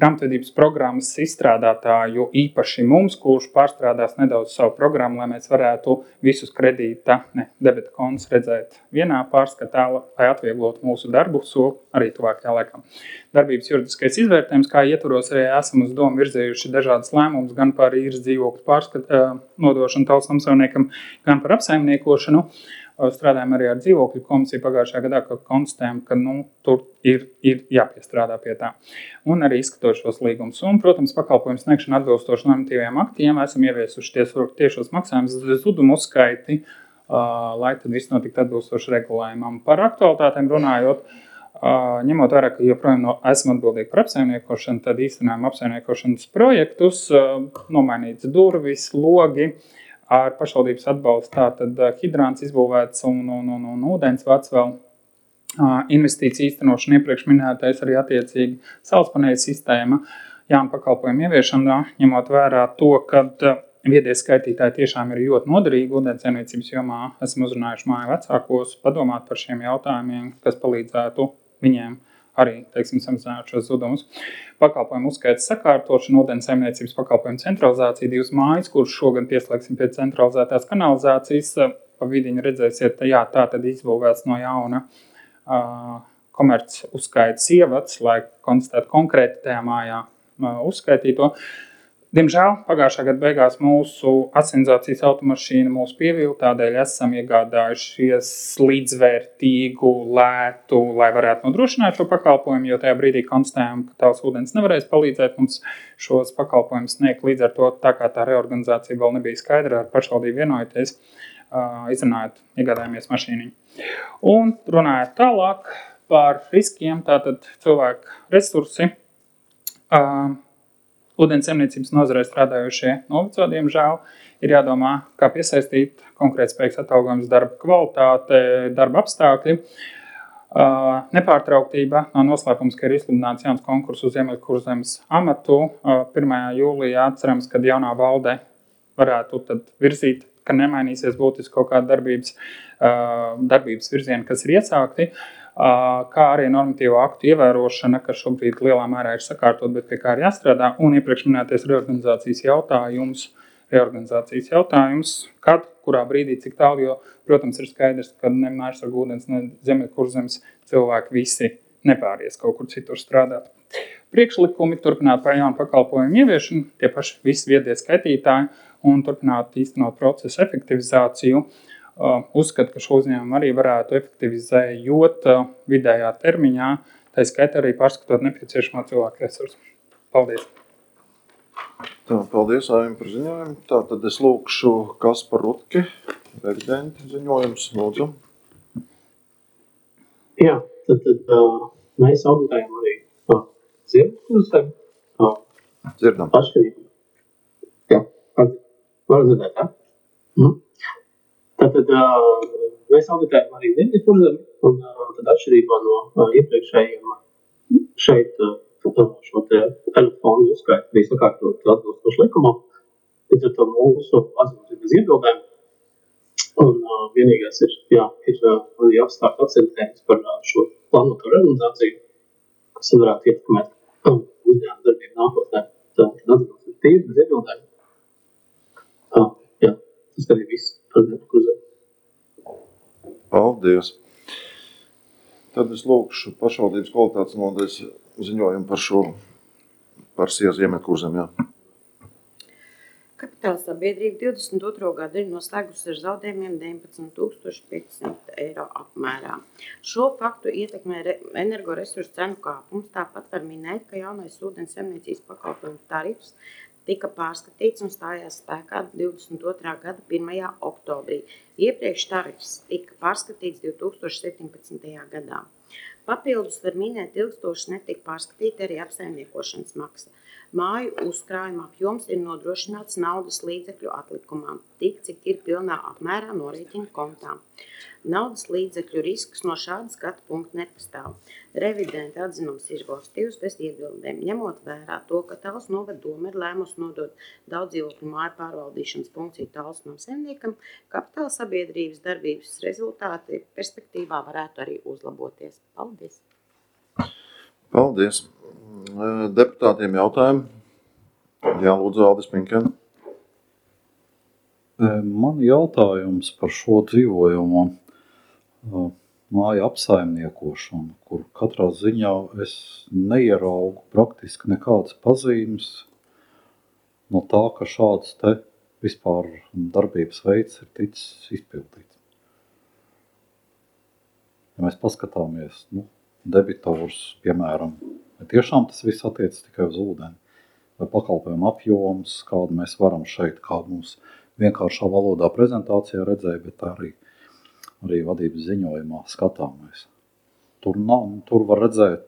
grāmatvedības programmas izstrādātāju, jo īpaši mums, kurš pārstrādās nedaudz savu programmu, lai mēs varētu visus kredīta, ne, debeta kontus redzēt vienā pārskatā, lai atvieglotu mūsu darbu, so arī tuvākajā laikā. Darbības juridiskais izvērtējums, kā ietvaros arī esam uz domu virzējuši dažādas lēmumus, gan par īres dzīvokļu pārskatu nodošanu tautas namsaimniekam, gan par apsaimniekošanu. Strādājam arī ar dzīvokļu komisiju pagājušajā gadā, ka konstatējam, ka nu, tur ir, ir jāpiestrādā pie tā. Un arī izskatot šos līgumus. Un, protams, pakalpojumu sniegšana atbilstoši normatīviem aktiem esam ieviesuši tiešos maksājumus zudumu uzskaiti, uh, lai tad viss notiktu atbilstoši regulējumam. Par aktualitātēm runājot, uh, ņemot vērā, ka joprojām no, esam atbildīgi par apsaimniekošanu, tad īstenojam apsaimniekošanas projektus, uh, nomainīts durvis, logi, ar pašvaldības atbalstu tātad hidrāns izbūvēts un, un, un, un ūdens vats vēl investīcija īstenošana iepriekš minētais arī attiecīgi saulespaneļu sistēma, jaunu pakalpojumu ieviešana, ņemot vērā to, ka viedie skaitītāji tiešām ir ļoti noderīgi ūdenssaimniecības jomā. Esam uzrunājuši māju vecākos padomāt par šiem jautājumiem, kas palīdzētu viņiem arī, teiksim, samazināt šos zudumus. Pakalpojumu uzskaitas sakārtošana, ūdenssaimniecības pakalpojumu centralizācija, divas mājas, kuras šogad pieslēgsim pie centralizētās kanalizācijas. Pa vidiņu redzēsiet, jā, tā tad izbūvēts no jauna uh, komerc uzskaitas ievads, lai konstatētu konkrēti tajā mājā uh, uzskaitīto. Diemžēl pagājušā gada beigās mūsu asenzācijas automašīna mūs pievilka, tādēļ esam iegādājušies līdzvērtīgu, lētu, lai varētu nodrošināt šo pakalpojumu, jo tajā brīdī konstatējām, ka tās ūdens nevarēs palīdzēt mums šos pakalpojumus sniegt. Līdz ar to, tā kā tā reorganizācija vēl nebija skaidra, ar pašvaldību vienojoties, uh, izrunājot, iegādājamies mašīniņu. Un runājot tālāk par riskiem, tātad cilvēku resursi, uh, ūdenssaimniecības nozarē strādājošie noveco, diemžēl, ir jādomā, kā piesaistīt konkrētspējīgs atalgojums, darba kvalitāte, darba apstākļi. Uh, nepārtrauktība nav noslēpums, ka ir izsludināts jauns konkurss uz Ziemeļkurzemes amatu. Uh, pirmajā jūlijā cerams, kad jaunā valde varētu tad virzīt, ka nemainīsies būtiski kaut kāda darbības, uh, darbības virziena, kas ir iesākti. Uh, kā arī normatīvo aktu ievērošana, kas šobrīd lielā mērā ir sakārtot, bet pie kā ir jāstrādā, un iepriekš minētais reorganizācijas jautājums, reorganizācijas jautājums, kad, kurā brīdī, cik tālu, jo, protams, ir skaidrs, ka ne Mērsargūdens, ne Ziemeļkurzemes cilvēki visi nepāries kaut kur citur strādāt. Priekšlikumi turpināt par jaunu pakalpojumu ieviešanu, tie paši visi viedie skaitītāji, un turpināt īstenot procesu efektivizāciju. Uh, uzskatu, ka šo uzņēmumu arī varētu efektivizējot uh, vidējā termiņā, tā skaitā arī pārskatot nepieciešamo cilvēku resursu. Paldies! Tā, paldies, Aivim, par ziņojumu. Tā tad es lūkšu Kasparu Rutki, revidenti ziņojums, lūdzu. Jā, tad, tad uh, mēs auditējam arī uh, Ziemeļkurzemi. Uh, Dzirdam. Paškarību. Jā, var dzirdēt, jā? Mm. Tātad uh, mēs auditējam arī Ziemeļkurzemi, un uh, tad atšķirībā no uh, iepriekšējiem šeit uh, šo te telefonu uzskaitu bija sakārtot atbilstoši likumam. Līdz ar to mūsu atzīmes ir bez iebildēm. Un uh, vienīgais ir, jā, ir uh, arī apstākļu akcentējums par uh, šo plānoto reorganizāciju, kas varētu ietekmēt uh, uzņēmumu darbību nākotnē. Tad atzīmes ir tīvi bez iebildēm. Uh, jā, tas arī viss. Paldies. Tad es lūkšu pašvaldības kvalitātes nodaļas ziņojumu par šo, par S I A Ziemeļkurzemi, jā. Kapitāla sabiedrība divdesmit otro gadu ir noslēgusi ar zaudējumiem deviņpadsmit tūkstoši piecsimt eiro apmērā. Šo faktu ietekmē energoresursu cenu kāpums. Tāpat var minēt, ka jaunais ūdenssaimniecības pakalpojumu tarifs tika pārskatīts un stājās spēkā divdesmit otrā gada pirmajā oktobrī. Iepriekš tarifs tika pārskatīts divi tūkstoši septiņpadsmitajā gadā. Papildus var minēt, ilgstoši netika pārskatīta arī apsaimniekošanas maksa. Māju uzkrājuma apjoms ir nodrošināts naudas līdzekļu atlikumā, tik cik ir pilnā apmērā norēķina kontā. Naudas līdzekļu risks no šāda skatu punkta nepastāv. Revidenta atzinums ir pozitīvs bez iebildēm, ņemot vērā to, ka Talsu novada doma ir lēmusi nodot daudzdzīvokļu māju pārvaldīšanas funkciju Talsu namsaimniekam, kapitāla sabiedrības darbības rezultāti perspektīvā varētu arī uzlaboties. Paldies! Paldies! deputātiem jautājumi. Jā, lūdzu, Aldis Pinkēn. Man jautājums par šo dzīvojumu māju apsaimniekošanu, kur katrā ziņā es neieraugu praktiski nekādas pazīmes no tā, ka šāds te vispār darbības veids ir ticis izpildīts. Ja mēs paskatāmies, nu, debitors, piemēram, vai tiešām tas viss attiec tikai uz ūdeni, vai pakalpojumu apjoms, kādu mēs varam šeit, kādu mums vienkāršā valodā prezentācijā redzēja, bet arī, arī vadības ziņojumā skatāmies. Tur, nav, tur var redzēt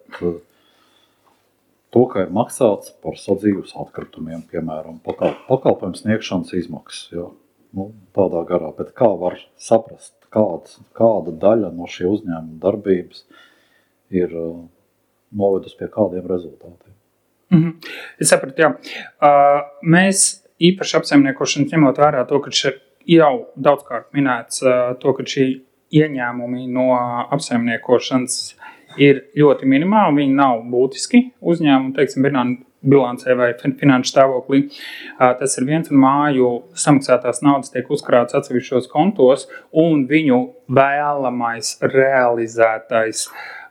to, ka ir maksāts par sadzīves atkritumiem, piemēram, pakal, pakalpojumu sniegšanas izmaksas, ja? Nu, tādā garā, bet kā var saprast, kāds, kāda daļa no šī uzņēmuma darbības ir uh, novedus pie kādiem rezultātiem? Mm-hmm. Es sapratu, jā. Uh, mēs īpaši apsaimniekošanu ņemot vērā to, ka šeit jau daudzkārt minēts uh, to, ka šī ieņēmumi no apsaimniekošanas ir ļoti minimāli, viņi nav būtiski uzņēmumi, teiksim, bilancē vai finanšu stāvoklī. Uh, tas ir viens un māju samaksātās naudas tiek uzkrāts atsevišķos kontos un viņu vēlamais realizētais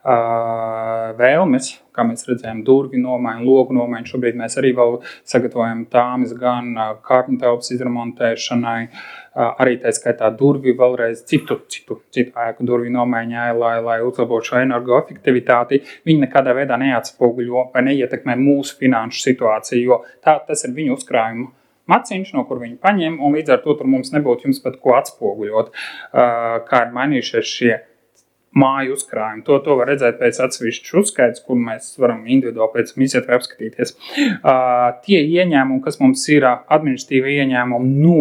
Uh, vēlmes, kā mēs redzējām, durvi nomaiņu, logu nomaiņu. Šobrīd mēs arī vēl sagatavojam tāmas gan uh, kārtņu telpas izremontēšanai, uh, arī tā skaitā durvi vēlreiz citu, citu, citu ēku durvi nomaiņai, lai, lai uzlabotu šo energoefektivitāti. Viņi nekādā veidā neatspoguļo vai neietekmē mūsu finanšu situāciju, jo tā, tas ir viņu uzkrājuma maciņš, no kur viņi paņem, un līdz ar to tur mums nebūtu jums pat ko atspoguļot, uh, kā ir mainījušies šie māju uzkrājumi. To, to var redzēt pēc atsevišķu uzskaits, kur mēs varam individuāli pēc tam iziet vai apskatīties. Uh, tie ieņēmumi, kas mums ir administratīvi ieņēmumi no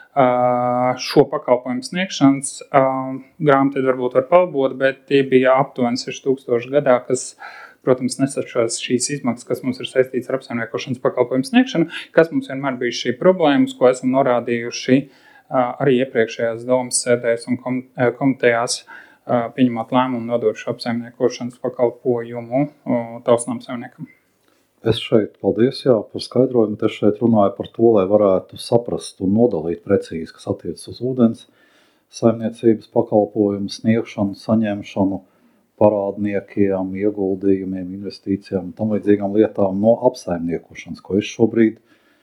uh, šo pakalpojumu sniegšanas, uh, grāmatā varbūt var palbot, bet tie bija aptuveni seši tūkstoši gadā, kas, protams, nesašās šīs izmaksas, kas mums ir saistīts ar apsaimniekošanas pakalpojumu sniegšanu, kas mums vienmēr bija šī problēmas, ko esam norādījuši uh, arī iepriekšējās domas sēdēs un kom, uh, komitejās, pieņemot lēmumu nodot šo apsaimniekošanas pakalpojumu tausnām saimniekam. Es šeit, paldies, jā, par skaidrojumu, bet es šeit runāju par to, lai varētu saprast un nodalīt precīzi, kas attiecas uz ūdens saimniecības pakalpojumu sniegšanu, saņemšanu, parādniekiem, ieguldījumiem, investīcijām un tam līdzīgām lietām no apsaimniekošanas, ko es šobrīd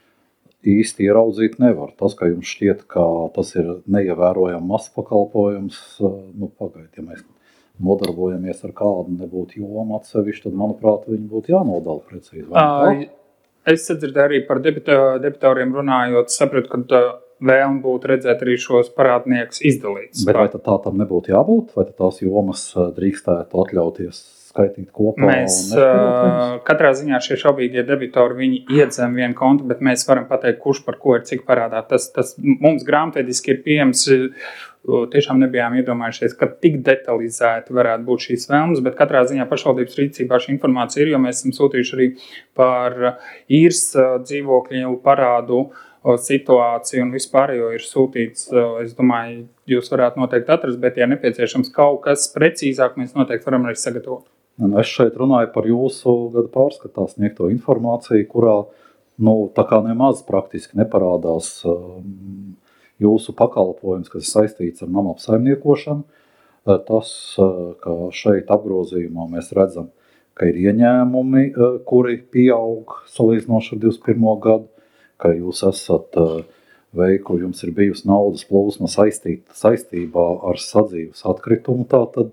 īsti ieraudzīt nevar. Tas, ka jums šķiet, ka tas ir neievērojami mazs pakalpojums, nu, pagaid, ja mēs nodarbojamies ar kādu nebūtu jomu atsevišķi, tad, manuprāt, viņi būtu jānodala precīzi. Uh, es sadzirdēju arī par debita, debitoriem runājot, sapratu, ka vēlme būtu redzēt arī šos parādniekus izdalīts. Bet vai tad tā tam nebūtu jābūt? Vai tad tās jomas drīkstētu atļauties skaitīt kopā? Mēs uh, katrā ziņā šie šaubīgie debitori, viņi iedzem vienu kontu, bet mēs varam pateikt, kurš par ko ir cik parādā. Tas, tas mums grāmatvediski ir pieejams, tiešām nebijām iedomājušies, ka tik detalizēti varētu būt šīs vēlmes, bet katrā ziņā pašvaldības rīcībā šī informācija ir, jo mēs esam sūtījuši arī par īres dzīvokļu parādu situāciju un vispārējo ir sūtīts, es domāju, jūs varētu noteikti atrast, bet, ja nepieciešams kaut kas precīzāk, mēs noteikti varam arī sagatavot. Es šeit runāju par jūsu gada pārskatā sniegto informāciju, kurā, nu, tā kā nemaz praktiski neparādās um, jūsu pakalpojums, kas ir saistīts ar nama apsaimniekošanu. Tas, ka šeit apgrozījumā mēs redzam, ka ir ieņēmumi, kuri pieaug salīdzinoši ar divdesmit pirmo gadu, ka jūs esat veiku, jums ir bijusi naudas plūsma saistīta saistībā ar sadzīves atkritumu, tātad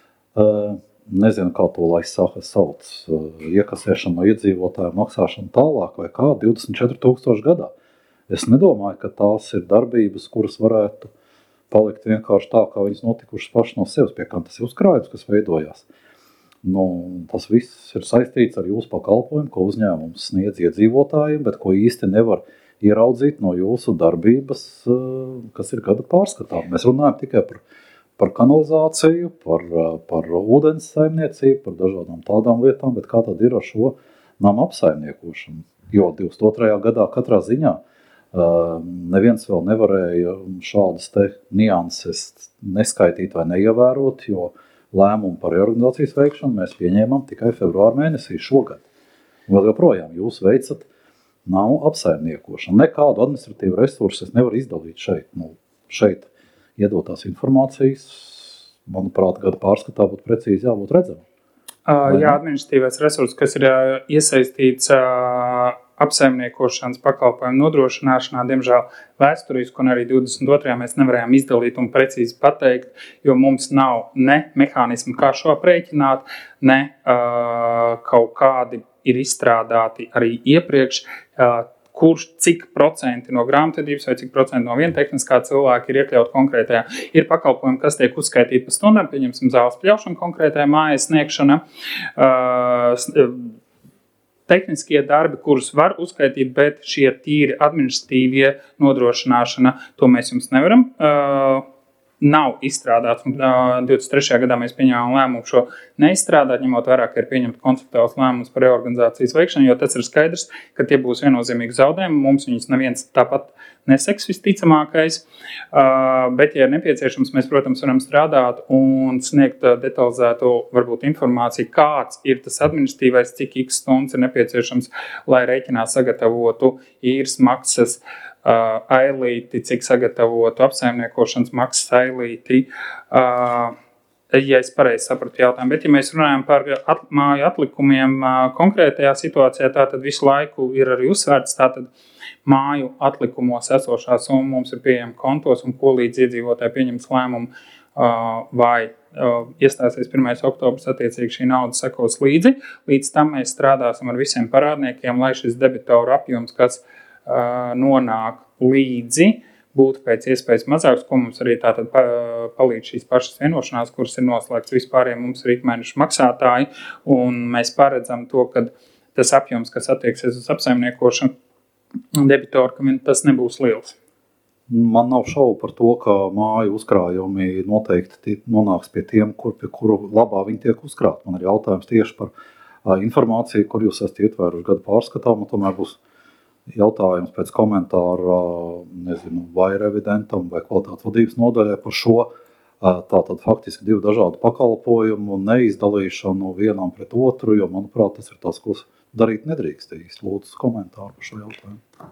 nezinu, kā to lai saka sauc, iekasēšana no iedzīvotāju maksāšana tālāk vai kā divdesmit četri tūkstoši gadā. Es nedomāju, ka tās ir darbības, kuras varētu palikt vienkārši tā, kā viņas notikušas paši no sevis, pie kā tas ir uzkrājums, kas veidojās. Nu, tas viss ir saistīts ar jūsu pakalpojumu, ko uzņēmums sniedz iedzīvotājiem, bet ko īsti nevar ieraudzīt no jūsu darbības, kas ir gada pārskatā. Mēs runājam tikai par, par kanalizāciju, par, par ūdens saimniecību, par dažādām tādām lietām, bet kā tad ir ar šo nama apsaimniekošanu? Jo divdesmit otrajā gadā katrā ziņā neviens vēl nevarēja šādas te nianses neskaitīt vai neievērot, jo lēmumu par reorganizācijas veikšanu mēs pieņēmām tikai februāra mēnesī šogad. Vēl joprojām jūs veicat, nav apsaimniekošana. Nekādu administratīvu resursu es nevaru izdalīt šeit. Nu, šeit iedotās informācijas, manuprāt, gada pārskatā būtu precīzi jābūt redzamam. Uh, jā, administratīvais resurs, kas ir uh, iesaistīts uh, apsaimniekošanas pakalpojumu nodrošināšanā, diemžēl vēsturiski un arī divdesmit otrajā mēs nevarējām izdalīt un precīzi pateikt, jo mums nav ne mehānismi, kā šo aprēķināt, ne uh, kaut kādi ir izstrādāti arī iepriekš, uh, kurš cik procenti no grāmatvedības vai cik procenti no viena tehniskā cilvēka ir iekļaut konkrētajā. Ir pakalpojumi, kas tiek uzskaitīti pa stundām, pieņemsim zāles pļaušana konkrētajā mājas sniegšana, uh, tehniskie darbi, kurus var uzskaitīt, bet šie tīri administratīvie nodrošināšana, to mēs jums nevaram. Uh, nav izstrādāts, un uh, divdesmit trešajā gadā mēs pieņēmām lēmumu šo neizstrādāt, ņemot vērā, ka ir pieņemt konceptuāls lēmums par reorganizācijas veikšanu, jo tas ir skaidrs, ka tie būs viennozīmīgi zaudējumi, mums viņus neviens tāpat neseks visticamākais, uh, bet, ja ir nepieciešams, mēs, protams, varam strādāt un sniegt detalizētu, varbūt, informāciju, kāds ir tas administratīvais, cik x stundas ir nepieciešams, lai rēķinā sagatavotu īres maksas uh, ailīti, cik sagatavotu apsaimniekošanas maksas ailīti, uh, ja es pareizi sapratu jautājumu. Bet, ja mēs runājam par at, māju atlikumiem uh, konkrētajā situācijā, tātad visu laiku ir arī uzsvērts, tātad māju atlikumos esošā summa mums ir pieejama kontos un ko līdz iedzīvotāji pieņems lēmumu uh, vai uh, iestāsies pirmais oktobris, attiecīgi šī nauda sekos līdzi. Līdz tam mēs strādāsim ar visiem parādniekiem, lai šis debitoru apjoms, kas uh, nonāk līdzi, būtu pēc iespējas mazāks, ko mums arī tātad palīdz šīs pašas vienošanās, kuras ir noslēgts vispāriem mums ir ikmēnešu maksātāji, un mēs paredzam to, ka tas apjoms, kas attieksies uz apsaimniekošanu, debitoru, ka tas nebūs liels. Man nav šaubu par to, ka māju uzkrājumi noteikti nonāks pie tiem, kur, pie kuru labā viņi tiek uzkrāt. Man ir jautājums tieši par uh, informāciju, kur jūs esat ietvēruši gadu pārskatā, man tomēr būs jautājums pēc komentāra, nezinu, vai revidentam vai kvalitātes vadības nodaļai par šo uh, tātad faktiski divu dažādu pakalpojumu neizdalīšanu vienam pret otru, jo, manuprāt, tas ir tas, ko darīt nedrīkst īsti. Lūdzu komentāru par šo jautājumu.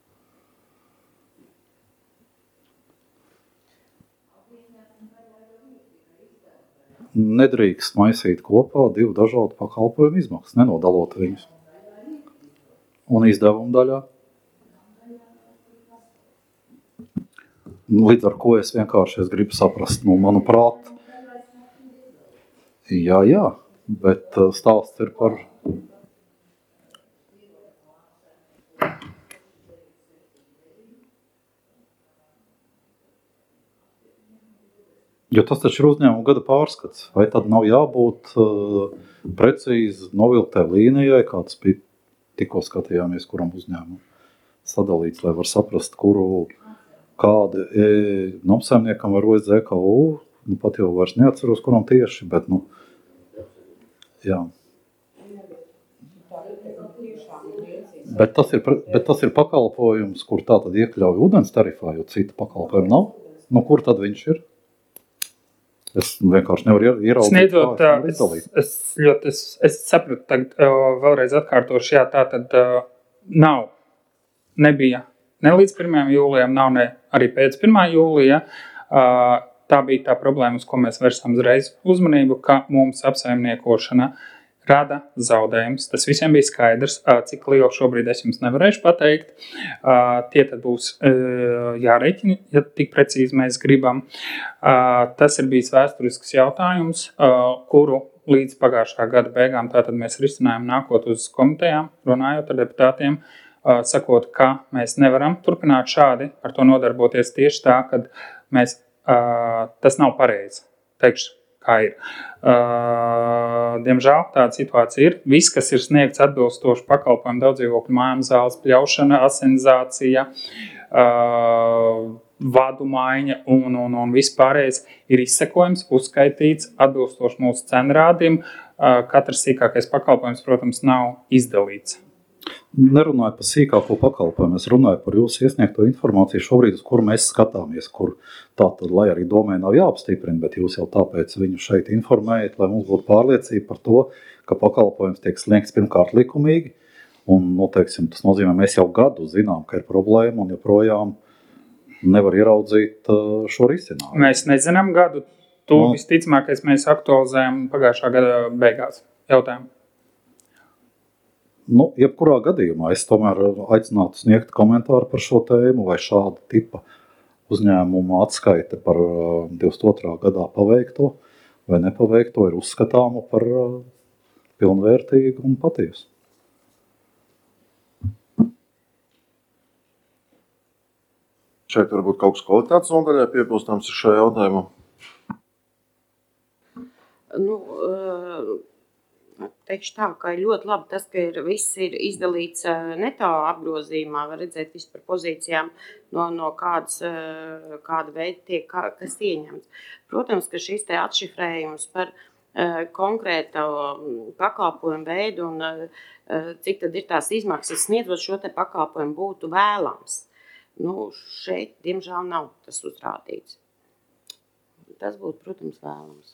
Nedrīkst maisīt kopā divu dažādu pakalpojumu izmaksas, nenodalot viņus. Un izdevumu daļā. Līdz ar ko es vienkārši es gribu saprast, nu, manuprāt, jā, jā, bet stāsts ir par jo tas taču ir uzņēmuma gada pārskats. Vai tad nav jābūt uh, precīzi novilktē līnijai, kāds bija tikko skatījāmies, kuram uzņēmumu sadalīts, lai var saprast, kuru kādi e, nu, apsaimniekam var O S D K U, nu, pat jau vairs neatceros, kuram tieši, bet, nu, jā. Bet tas ir, bet tas ir pakalpojums, kur tā tad iekļauj ūdens tarifā, jo cita pakalpojuma nav. Nu, kur tad viņš ir? Es vienkārši nevaru ieraudzīt. Sniedzot, kā es, es, es, ļoti, es, es sapratu, tagad vēlreiz atkārtošu, jā, tā tad nav, nebija ne līdz pirmajam jūlijam, nav ne arī pēc pirmā jūlija. Tā bija tā problēma, uz ko mēs vērsām uzreiz uzmanību, ka mums apsaimniekošana rada zaudējums. Tas visiem bija skaidrs, cik lielu šobrīd es jums nevarēšu pateikt. Tie tad būs jārēķina, ja tik precīzi mēs gribam. Tas ir bijis vēsturisks jautājums, kuru līdz pagājušā gada beigām tātad mēs risinājām nākot uz komitejām, runājot ar deputātiem, sakot, ka mēs nevaram turpināt šādi ar to nodarboties tieši tā, kad mēs, tas nav pareizi, teikšu, kā ir. Uh, diemžēl tāda situācija ir. Viss, kas ir sniegts atbilstoši pakalpojumu daudzdzīvokļu mājām, zāles pļaušana, asinizācija, uh, vadu maiņa un, un, un vispārējais ir izsekojums, uzskaitīts atbilstoši mūsu cenrādiem. Uh, katrs sīkākais pakalpojums, protams, nav izdalīts. Nerunāju par sīkāko pakalpojumu, es runāju par jūsu iesniegto informāciju šobrīd, uz kuru mēs skatāmies, kur tātad, lai arī domē nav jāapstiprina, bet jūs jau tāpēc viņu šeit informējat, lai mums būtu pārliecība par to, ka pakalpojums tiek sniegts pirmkārt likumīgi, Un, nu, teiksim, tas nozīmē, mēs jau gadu zinām, ka ir problēma un joprojām nevar ieraudzīt šo risinājumu. Mēs nezinām gadu. To Nu. visticamākais mēs aktualizējam pagājušā gada beigās jautājumu. Nu, jebkurā gadījumā es tomēr aicinātu sniegt komentāru par šo tēmu, vai šāda tipa uzņēmuma atskaite par divdesmit otrā gadā paveikto vai nepaveikto ir uzskatāma par pilnvērtīgu un patiesu. Šeit varbūt kaut kas kvalitātes nodaļā piebilstams ar šajā jautājumā. Nu, teikšu tā, ka ir ļoti labi tas, ka ir, viss ir izdalīts neto apgrozījumā, var redzēt visu par pozīcijām, no, no kādas, kāda veida tiek, kā, kas ieņemts. Protams, ka šis te atšifrējums par konkrēto pakalpojumu veidu un cik tad ir tās izmaksas sniedzot šo te pakalpojumu būtu vēlams. Nu, šeit, diemžēl, nav tas uzrādīts. Tas būtu, protams, vēlams.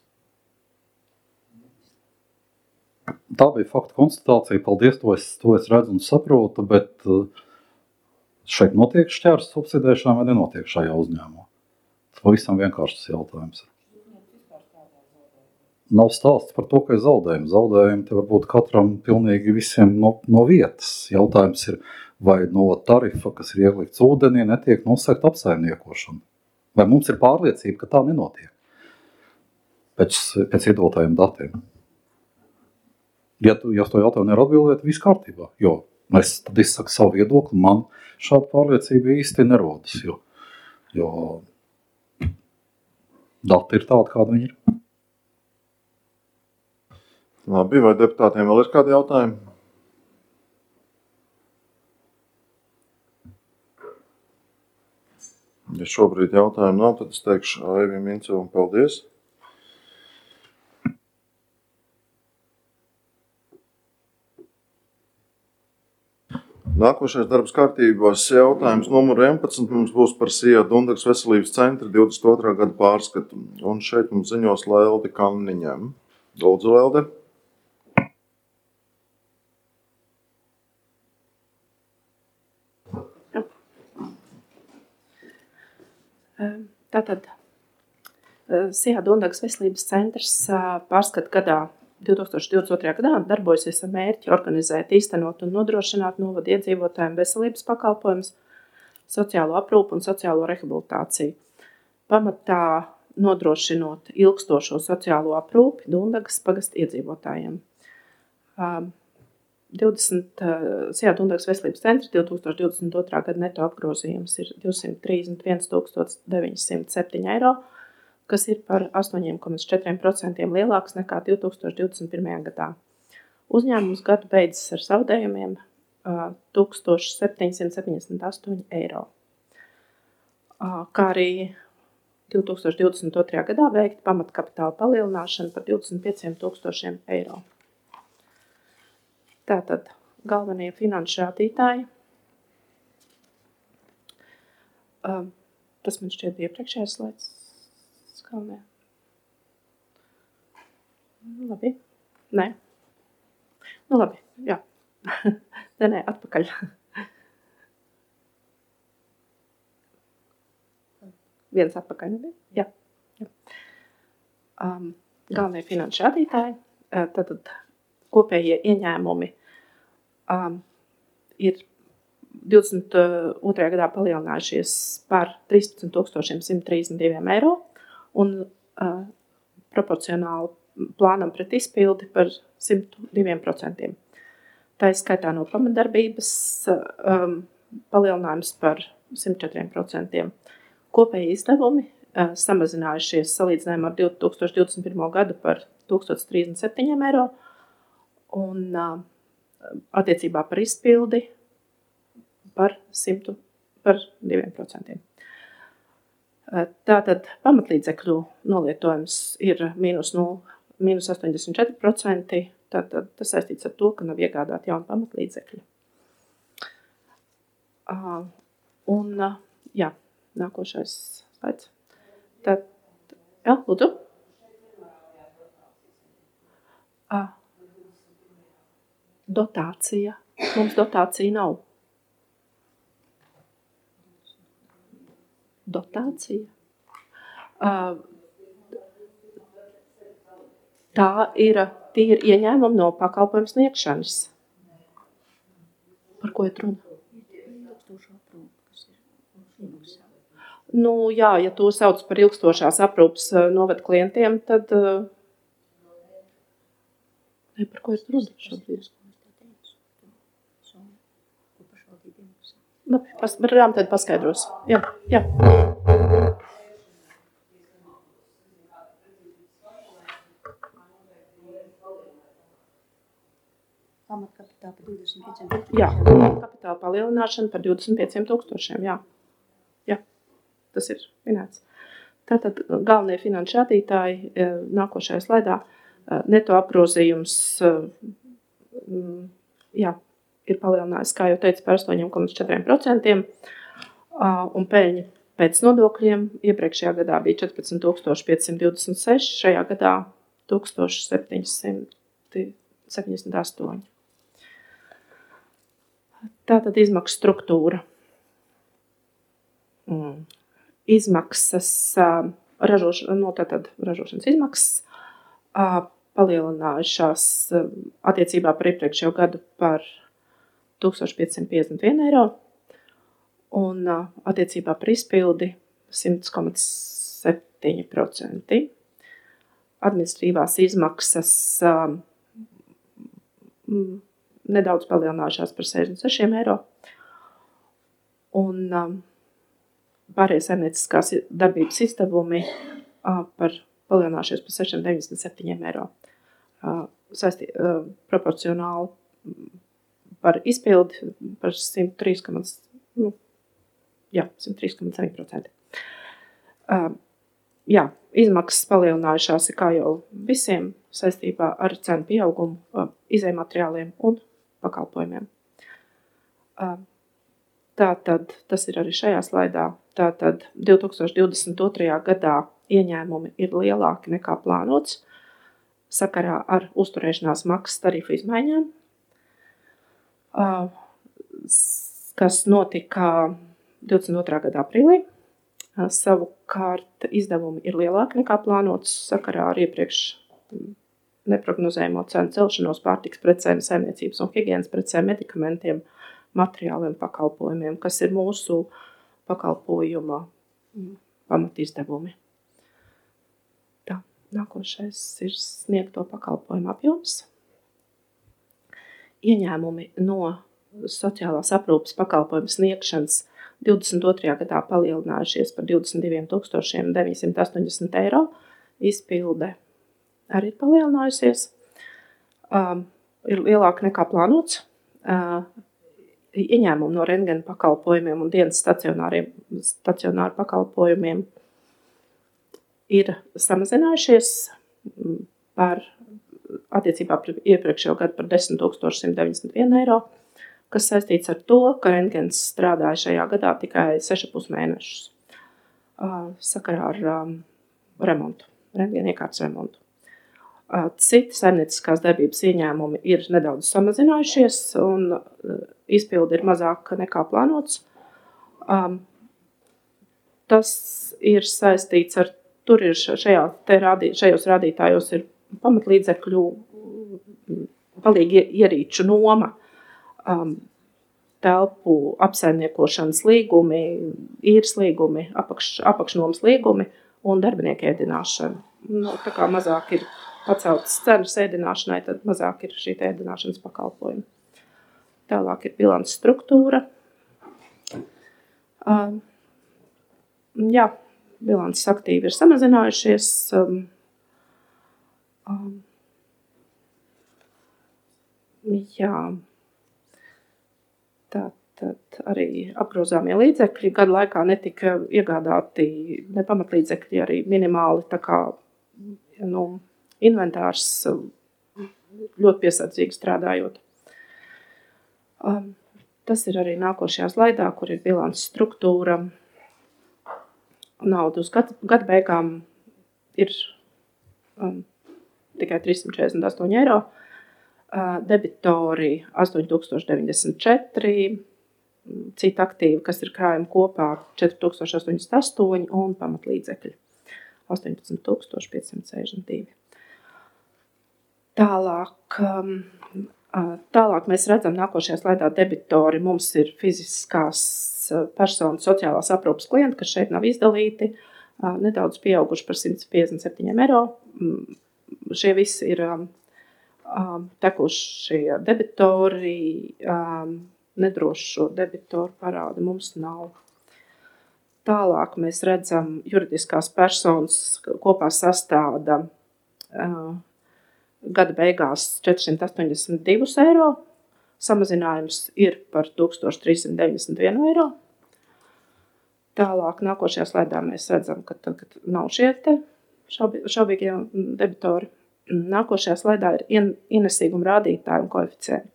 Tā bija fakta konstatācija. Paldies, to es, to es redzu un saprotu, bet šeit notiek šķērs subsidēšana vai nenotiek šajā uzņēmumā? Tas pavisam vienkāršs jautājums. Nav stāsts par to, ka ir zaudējumi. Zaudējumi te varbūt katram pilnīgi visiem no, no vietas. Jautājums ir, vai no tarifa, kas ir ielikts ūdenī, netiek nosakt apsaimniekošana. Vai mums ir pārliecība, ka tā nenotiek pēc, pēc iedotājiem datiem? Ja tu, ja to jautājumu nevar atbildēt, viss kārtībā, jo es tad izsaku savu viedokli, man šāda pārliecība īsti nerodas, jo, jo dati ir tādi, kādi viņi ir. Labi, vai deputātiem vēl ir kādi jautājumi? Ja šobrīd jautājumu nav, tad es teikšu Aivim Incevam paldies. Nākošais darbs kārtībās jautājums numur vienpadsmit mums būs par Sijā Dundagas veselības centra divdesmit otrā gada pārskatu. Un šeit mums ziņos Lelde Kanniņam. Lūdzu, Lelde. Tātad Sijā Dundagas veselības centrs pārskata gadā divtūkstoš divdesmit otrajā gadā darbojasies ar mērķi organizēt, īstenot un nodrošināt novada iedzīvotājiem veselības pakalpojumus, sociālo aprūpu un sociālo rehabilitāciju. Pamatā nodrošinot ilgstošo sociālo aprūpi Dundagas pagasta iedzīvotājiem. divdesmit Sijā Dundagas veselības centra divtūkstoš divdesmit otrā gada neto apgrozījums ir divsimt trīsdesmit viens tūkstotis deviņsimt septiņi eiro, kas ir par astoņi komats četri procenti lielāks nekā divtūkstoš divdesmit pirmajā gadā. Uzņēmums gadu beidzas ar zaudējumiem tūkstoš septiņsimt septiņdesmit astoņi eiro. Kā arī divtūkstoš divdesmit otrajā gadā veikta pamatkapitāla palielināšana par divdesmit pieciem tūkstošiem eiro. Tātad galvenie finanšu rādītāji. Tas man šķiet bija iepriekšējais slaids. Galvenajā. Labi. Nē. Nu labi, jā. nē, nē, atpakaļ. Viens atpakaļ, nebija? Jā. jā. Um, galvenie finanšu rādītāji. Tātad kopējie ieņēmumi um, ir divdesmit otrajā gadā palielinājušies par trīspadsmit tūkstoši simt trīsdesmit divi eiro un uh, proporcionāli plānam pret izpildi par simt divi procenti. Tā ir skaitā no pamatdarbības um, palielinājums par simt četri procenti. Kopēji izdevumi uh, samazinājušies salīdzinājumā ar divtūkstoš divdesmit pirmo gadu par tūkstoš trīsdesmit septiņi eiro un uh, attiecībā par izpildi par simt divi procenti. Tātad pamatlīdzekļu nolietojums ir mīnus, mīnus astoņdesmit četri procenti. Tātad tas saistīts ar to, ka nav iegādāti jauni pamatlīdzekļi. Uh, un, uh, jā, nākošais slaids. Tad, jā, lūdzu. Uh, dotācija. Mums dotācija nav. Dotācija? Uh, tā ir, tie ir ieņēmumi no pakalpojumu sniegšanas. Par ko ir runa? Nu, jā, ja to sauc par ilgstošās aprūpas novada klientiem, tad... Ne, par ko ir runa šobrīd? Labi, pas, Rām tad paskaidros. Jā, jā. Pamatkapitāla par divdesmit pieciem tūkstošiem. Jā, kapitāla palielināšana par divdesmit pieciem tūkstošiem, jā. Jā, tas ir minēts. Tātad galvenie finanšu rādītāji nākošajā slaidā. Neto apgrozījums, jā, ir palielinājis, kā jau teicu, par astoņi komats četri procenti, un peļņa pēc nodokļiem iepriekšējā gadā bija četrpadsmit tūkstoši piecsimt divdesmit seši, šajā gadā tūkstoš septiņsimt septiņdesmit astoņi. Tātad izmaksu struktūra. Mm. Izmaksas, ražošana, no tātad ražošanas izmaksas palielinājušās attiecībā par iepriekšējo gadu par tūkstoš piecsimt piecdesmit vienu eiro un attiecībā par izpildi simt komats septiņi procenti. Administratīvās izmaksas m, nedaudz palielinājušās par sešdesmit sešiem eiro un pārējie saimnieciskās darbības izdevumi par palielinājušies par sešsimt deviņdesmit septiņiem eiro. Saistī, proporcionāli par izpildi par simt trīs komats septiņi procenti. Jā, izmaksas palielinājušās ir kā jau visiem saistībā ar cenu pieaugumu, izējumateriāliem un pakalpojumiem. Tātad, tas ir arī šajā slaidā, tātad divi tūkstoši divdesmit otrajā gadā ieņēmumi ir lielāki nekā plānots sakarā ar uzturēšanās maksas tarifu izmaiņām, kas notika divdesmit otrā gada aprīlī. Savukārt izdevumi ir lielāki nekā plānots sakarā ar iepriekš neprognozējumo cenu celšanos pārtikas precēm, saimniecības un higienas precēm, medikamentiem, materiāliem, pakalpojumiem, kas ir mūsu pakalpojuma pamatizdevumi. Tā, nākošais ir sniegto pakalpojumu apjoms. Ieņēmumi no sociālās aprūpes pakalpojumu sniegšanas divdesmit otrajā gadā palielinājušies par divdesmit diviem tūkstošiem deviņsimt astoņdesmit eiro. Izpilde arī ir palielinājusies. Uh, ir lielāka nekā plānots. Uh, ieņēmumi no rentgena pakalpojumiem un dienas stacionāru pakalpojumiem ir samazinājušies par attiecībā par iepriekšējo gadu par desmit tūkstoši simt deviņdesmit vienu eiro, kas saistīts ar to, ka rentgens strādāja šajā gadā tikai seši pus mēnešus uh, sakarā ar um, remontu, rentgena iekārtas remontu. Uh, citi saimnieciskās darbības ieņēmumi ir nedaudz samazinājušies un uh, izpildi ir mazāk nekā plānots. Um, tas ir saistīts ar, tur ir šajā, te rādī, šajos rādītājos ir pamatlīdzekļu, palīgi ierīču noma, um, telpu apsaimniekošanas līgumi, īres līgumi, apakš, apakšnomas līgumi un darbinieku ēdināšana. Nu, tā kā mazāk ir paceltas cenas ēdināšanai, tad mazāk ir šī ēdināšanas pakalpojuma. Tālāk ir bilances struktūra. Um, jā, bilances aktīvi ir samazinājušies. Um, um, jā, tātad arī apgrozāmie līdzekļi gadu laikā netika iegādāti ne pamatlīdzekļi, arī minimāli, tā kā, nu, inventārs ļoti piesardzīgi strādājot. Um, tas ir arī nākošajā slaidā, kur ir bilances struktūra. Nauda uz gadu, gadu beigām ir um, tikai trīs simt četrdesmit astoņi eiro. debitori astoņi tūkstoši deviņdesmit četri, citi aktīvi, kas ir krājumi kopā četri tūkstoši astoņdesmit astoņi un pamatlīdzekļi astoņpadsmit tūkstoši piecsimt sešdesmit divi. Tālāk, tālāk mēs redzam nākošajā slaidā debitori. Mums ir fiziskās personas sociālās aprūpas klienti, kas šeit nav izdalīti, nedaudz pieauguši par simt piecdesmit septiņi eiro. Šie visi ir tekušie debitori, nedrošo debitoru parādi mums nav. Tālāk mēs redzam juridiskās personas kopā sastāda gada beigās četrsimt astoņdesmit divi eiro, samazinājums ir par tūkstoš trīssimt deviņdesmit viens eiro. Tālāk nākošajā slaidā mēs redzam, ka tagad nav šie te šaubī, šaubīgie debitori. Nākošajā slaidā ir ien, ienesīguma rādītāji un koeficienti.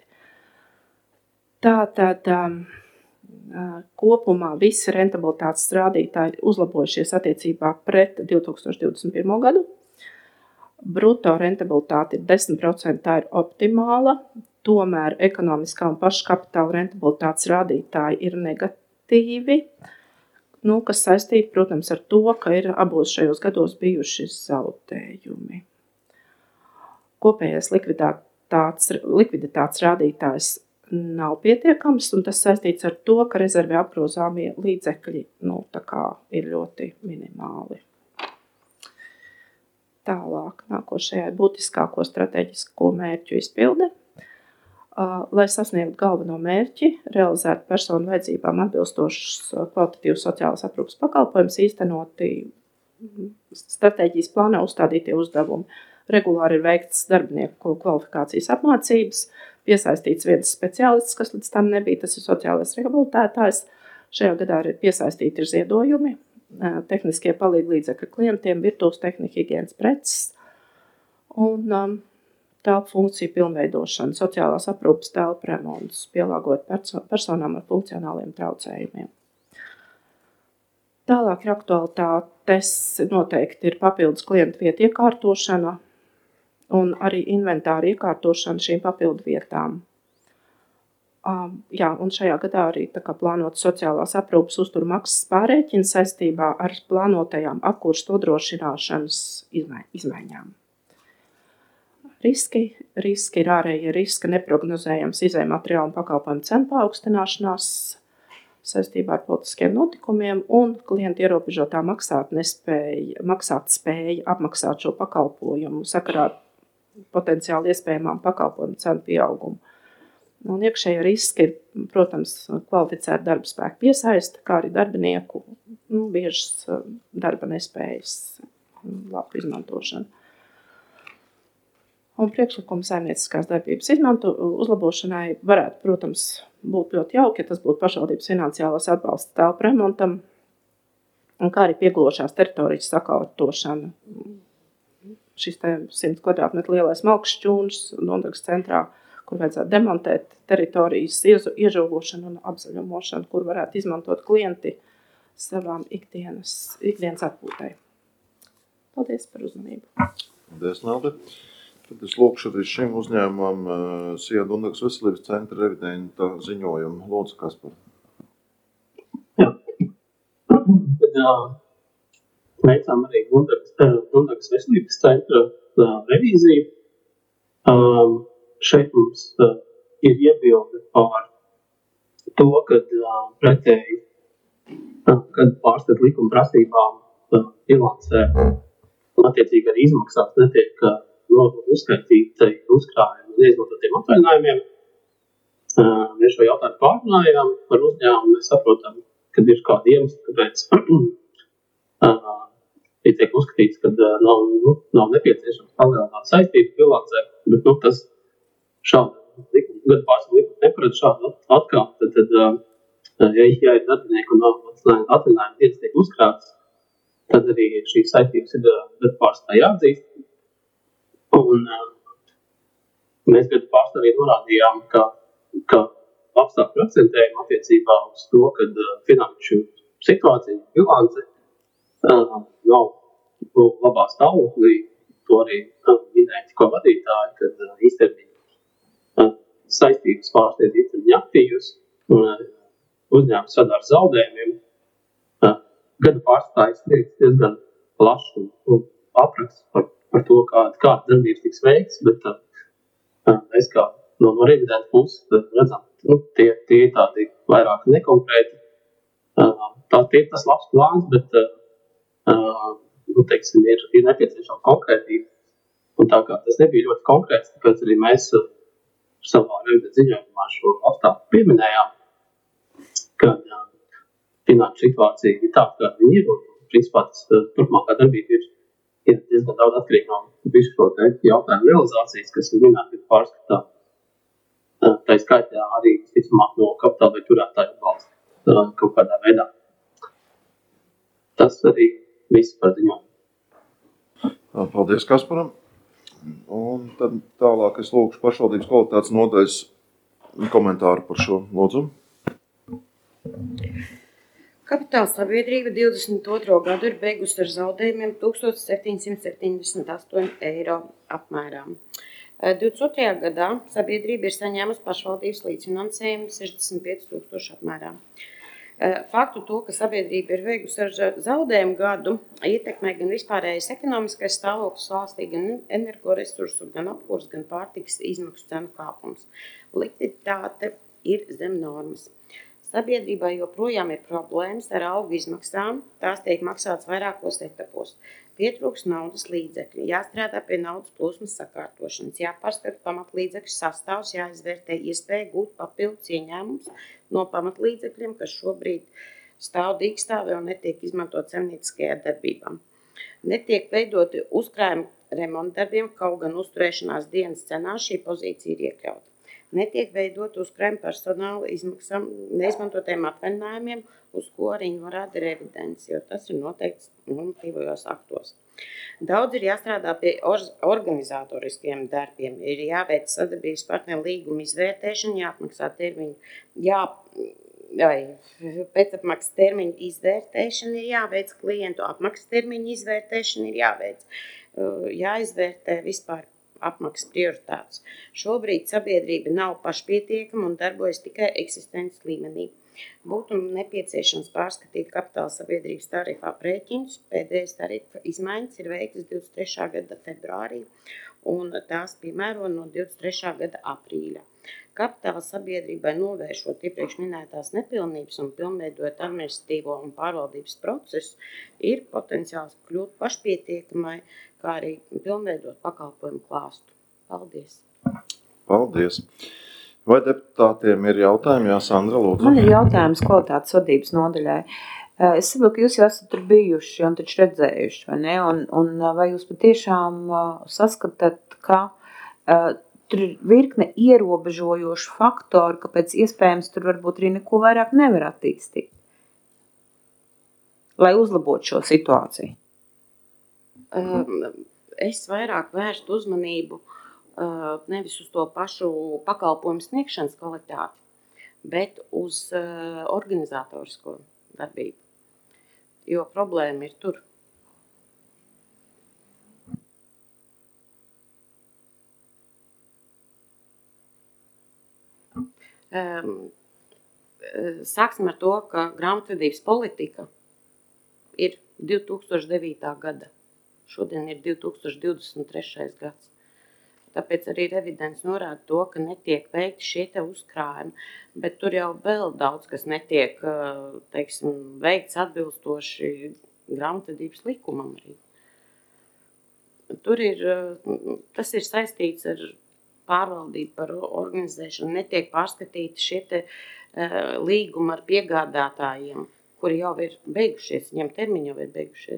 Tātad um, kopumā visi rentabilitātes rādītāji uzlabojušies attiecībā pret divi tūkstoši divdesmit pirmo gadu. Bruto rentabilitāte ir desmit procenti, tā ir optimāla, tomēr ekonomiskā un paškapitāla rentabilitātes rādītāji ir negatīvi, nu, kas saistīti, protams, ar to, ka ir abos šajos gados bijuši zaudējumi. Kopējais likviditātes, likviditātes rādītājs nav pietiekams, un tas saistīts ar to, ka rezervē apgrozāmie līdzekļi nu, tā kā ir ļoti minimāli. Tālāk, nākošajā būtiskāko strateģisko mērķu izpilde. Lai sasniegtu galveno mērķi, realizētu personu vajadzībām atbilstošus kvalitatīvus sociālās aprūpas pakalpojumus, īstenoti stratēģijas plānā uzstādītie uzdevumi. Regulāri ir veikts darbinieku kvalifikācijas apmācības, piesaistīts viens speciālists, kas līdz tam nebija, tas ir sociālais rehabilitētājs. Šajā gadā ir piesaistīti ir ziedojumi, tehniskie palīdz līdzekļu klientiem, virtuves tehnika, higienas preces un um, telpu funkciju pilnveidošana, sociālās aprūpas telpu remonts, pielāgot perso- personām ar funkcionāliem traucējumiem. Tālāk ir aktualitātes, noteikti ir papildus klientu vietu iekārtošana un arī inventāra iekārtošana šīm papildu vietām. Um, jā, un šajā gadā arī tā kā plānot sociālās aprūpas uzturu maksas pārēķina saistībā ar plānotajām apkurses nodrošināšanas izmai, izmaiņām. Riski, riski ir ārējie riski, neprognozējams izējmateriālu un pakalpojumu cenu paaugstināšanās saistībā ar politiskiem notikumiem un klientu ierobežotā maksāt nespēja, maksāt spēja apmaksāt šo pakalpojumu sakarā ar potenciāli iespējamām pakalpojumu cenu pieaugumu. Un iekšējie riski ir, protams, kvalificēta darba spēka piesaista, kā arī darbinieku nu, biežas darba nespējas labu izmantošana. Un priekšlikuma saimnieciskās darbības izmanto, uzlabošanai varētu, protams, būt ļoti jauki, ja tas būtu pašvaldības finansiālās atbalsta telpu remontam, un kā arī pieglošās teritorijas sakārtošana. Šis te simt kvadrātmetru lielais malks šķūns Dondagas centrā, kur vajadzētu demontēt teritorijas iežogošanu un apzaļumošanu, kur varētu izmantot klienti savām ikdienas, ikdienas atpūtai. Paldies par uzmanību. Paldies, Nelde. Tad es lūkšu arī šim uzņēmumam uh, Sija Dondagas veselības centra revidenta ziņojumu. Lūdzu, Kaspar. Jā. Tad uh, veicām arī Dondagas, uh, Dondagas veselības centra uh, revīziju. Um, šeit mums uh, ir iebilde par to, kad uh, pretēji, uh, kad pārstat likuma prasībām uh, bilancē un attiecīgi arī izmaksās netiek uh, uzskaitīti uzkrājumi un izmantotiem atvaļinājumiem. Mēs šo jautājumu pārunājām par uzņēmumu. Mēs saprotam, ka ir kādi iemesli, kāpēc ir tiek uzskatīts, ka nav, nu, nav nepieciešams palielināt saistību bilancē, bet nu, tas šādu likumu, gadu pārstāv likumu neparedz šādu atkāpi, tad, tad ja, ja ir darbinieki un atvaļinājumi dienas tiek uzkrāts, tad arī šīs saistības ir gadu pārstāv jāatzīst. Un uh, mēs gadu pārstāvī norādījām, ka, ka apstākļu akcentējumi attiecībā uz to, ka uh, finanšu situācija, bilance uh, nav labā stāvoklī, to arī uh, minēja tikko vadītāji, kad uh, īstermiņa saistības pārsniedz īstermiņa aktīvus, uzņēmums sadara zaudējumiem. Gada pārstājas sniedz diezgan plašu aprakstu par, par to, kā, kāda darbības tiks veikts, bet es kā no, no revidenta puses redzam, nu, tie, tie tādi vairāk nekonkrēti. Tā tie ir tas labs plāns, bet nu, teiksim, ir, ir nepieciešama konkrētība. Un tā kā tas nebija ļoti konkrēts, tāpēc arī mēs savā revidenta ziņojumā šo apstākļu pieminējām, ka jā, finanšu situācija ir tāda, kāda viņi ir, un principā tas turpmākā darbība ir, ir diezgan daudz atkarīgi no visu šo jautājumu realizācijas, kas ir minēti pārskatā. Tā skaitā arī, visticamāk, no kapitāla vai turētāju atbalsta kaut kādā veidā. Tas arī viss par ziņojumu. Paldies, Kasparam. Un tad tālāk es lūkšu pašvaldības kvalitātes nodaļas komentāru par šo lūdzumu. Kapitāla sabiedrība divdesmit otro gadu ir beigusi ar zaudējumiem tūkstoš septiņsimt septiņdesmit astoņi eiro apmērā. divdesmit otrajā gadā sabiedrība ir saņēmusi pašvaldības līdzfinansējumu sešdesmit pieci tūkstoši apmērā. Faktu to, ka sabiedrība ir veikusi ar zaudējumu gadu, ietekmē gan vispārējais ekonomiskais stāvoklis valstī, gan energoresursu, gan apkurs, gan pārtikas izmaksu cenu kāpums. Likviditāte ir zem normas. Sabiedrībai joprojām ir problēmas ar algu izmaksām, tās tiek maksātas vairākos etapos. Pietrūks naudas līdzekļi, jāstrādā pie naudas plūsmas sakārtošanas, jāpārskata pamatlīdzekļu sastāvs, jāizvērtē iespēja gūt papildus ieņēmumus no pamatlīdzekļiem, kas šobrīd stāv dīkstāvē un netiek izmantot saimnieciskajā darbībā. Netiek veidoti uzkrājumi remontdarbiem, kaut gan uzturēšanās dienas cenā šī pozīcija ir iekļauta. Netiek veidot uzkrājumi personāla izmaksām, neizmantotiem atvaļinājumiem, uz ko arī norāda revidents, jo tas ir noteikts normatīvajos aktos. Daudz ir jāstrādā pie organizatoriskiem darbiem, ir jāveic sadarbības partneru līguma izvērtēšana, jāapmaksā termiņu, jā, vai pēcapmaksas termiņu izvērtēšana ir jāveic, klientu apmaksas termiņu izvērtēšana ir jāveic, jāizvērtē vispār apmaksas prioritātes. Šobrīd sabiedrība nav pašpietiekama un darbojas tikai eksistences līmenī. Būtu nepieciešams pārskatīt kapitāla sabiedrības tarifā aprēķinus. Pēdējais tarifa izmaiņas ir veiktas divdesmit trešā gada februārī un tās piemēro no divdesmit trešā gada aprīļa. Kapitāla sabiedrībai novēršot iepriekš minētās nepilnības un pilnveidot administratīvo un pārvaldības procesu, ir potenciāls kļūt pašpietiekamai, kā arī pilnveidot pakalpojumu klāstu. Paldies! Paldies! Vai deputātiem ir jautājumi? Jā, Sandra, lūdzu. Man ir jautājums kvalitātes vadības nodaļai. Es saprotu, ka jūs jau esat tur bijuši un taču redzējuši, vai ne? Un, un vai jūs patiešām saskatāt, ka uh, tur ir virkne ierobežojošu faktoru, kāpēc iespējams tur varbūt arī neko vairāk nevar attīstīt, lai uzlabotu šo situāciju? Um, es vairāk vērstu uzmanību uh, nevis uz to pašu pakalpojumu sniegšanas kvalitāti, bet uz uh, organizatorisko darbību, jo problēma ir tur. Um, sāksim ar to, ka grāmatvedības politika ir divi tūkstoši devītā gada. Šodien ir divi tūkstoši divdesmit trešais gads. Tāpēc arī revidents norāda to, ka netiek veikti šie te uzkrājumi, bet tur jau vēl daudz, kas netiek, teiksim, veikts atbilstoši grāmatvedības likumam arī. Tur ir, tas ir saistīts ar pārvaldību par organizēšanu, netiek pārskatīti šie te uh, līgumi ar piegādātājiem, kuri jau ir beigušies, viņam termiņi jau ir beigušies.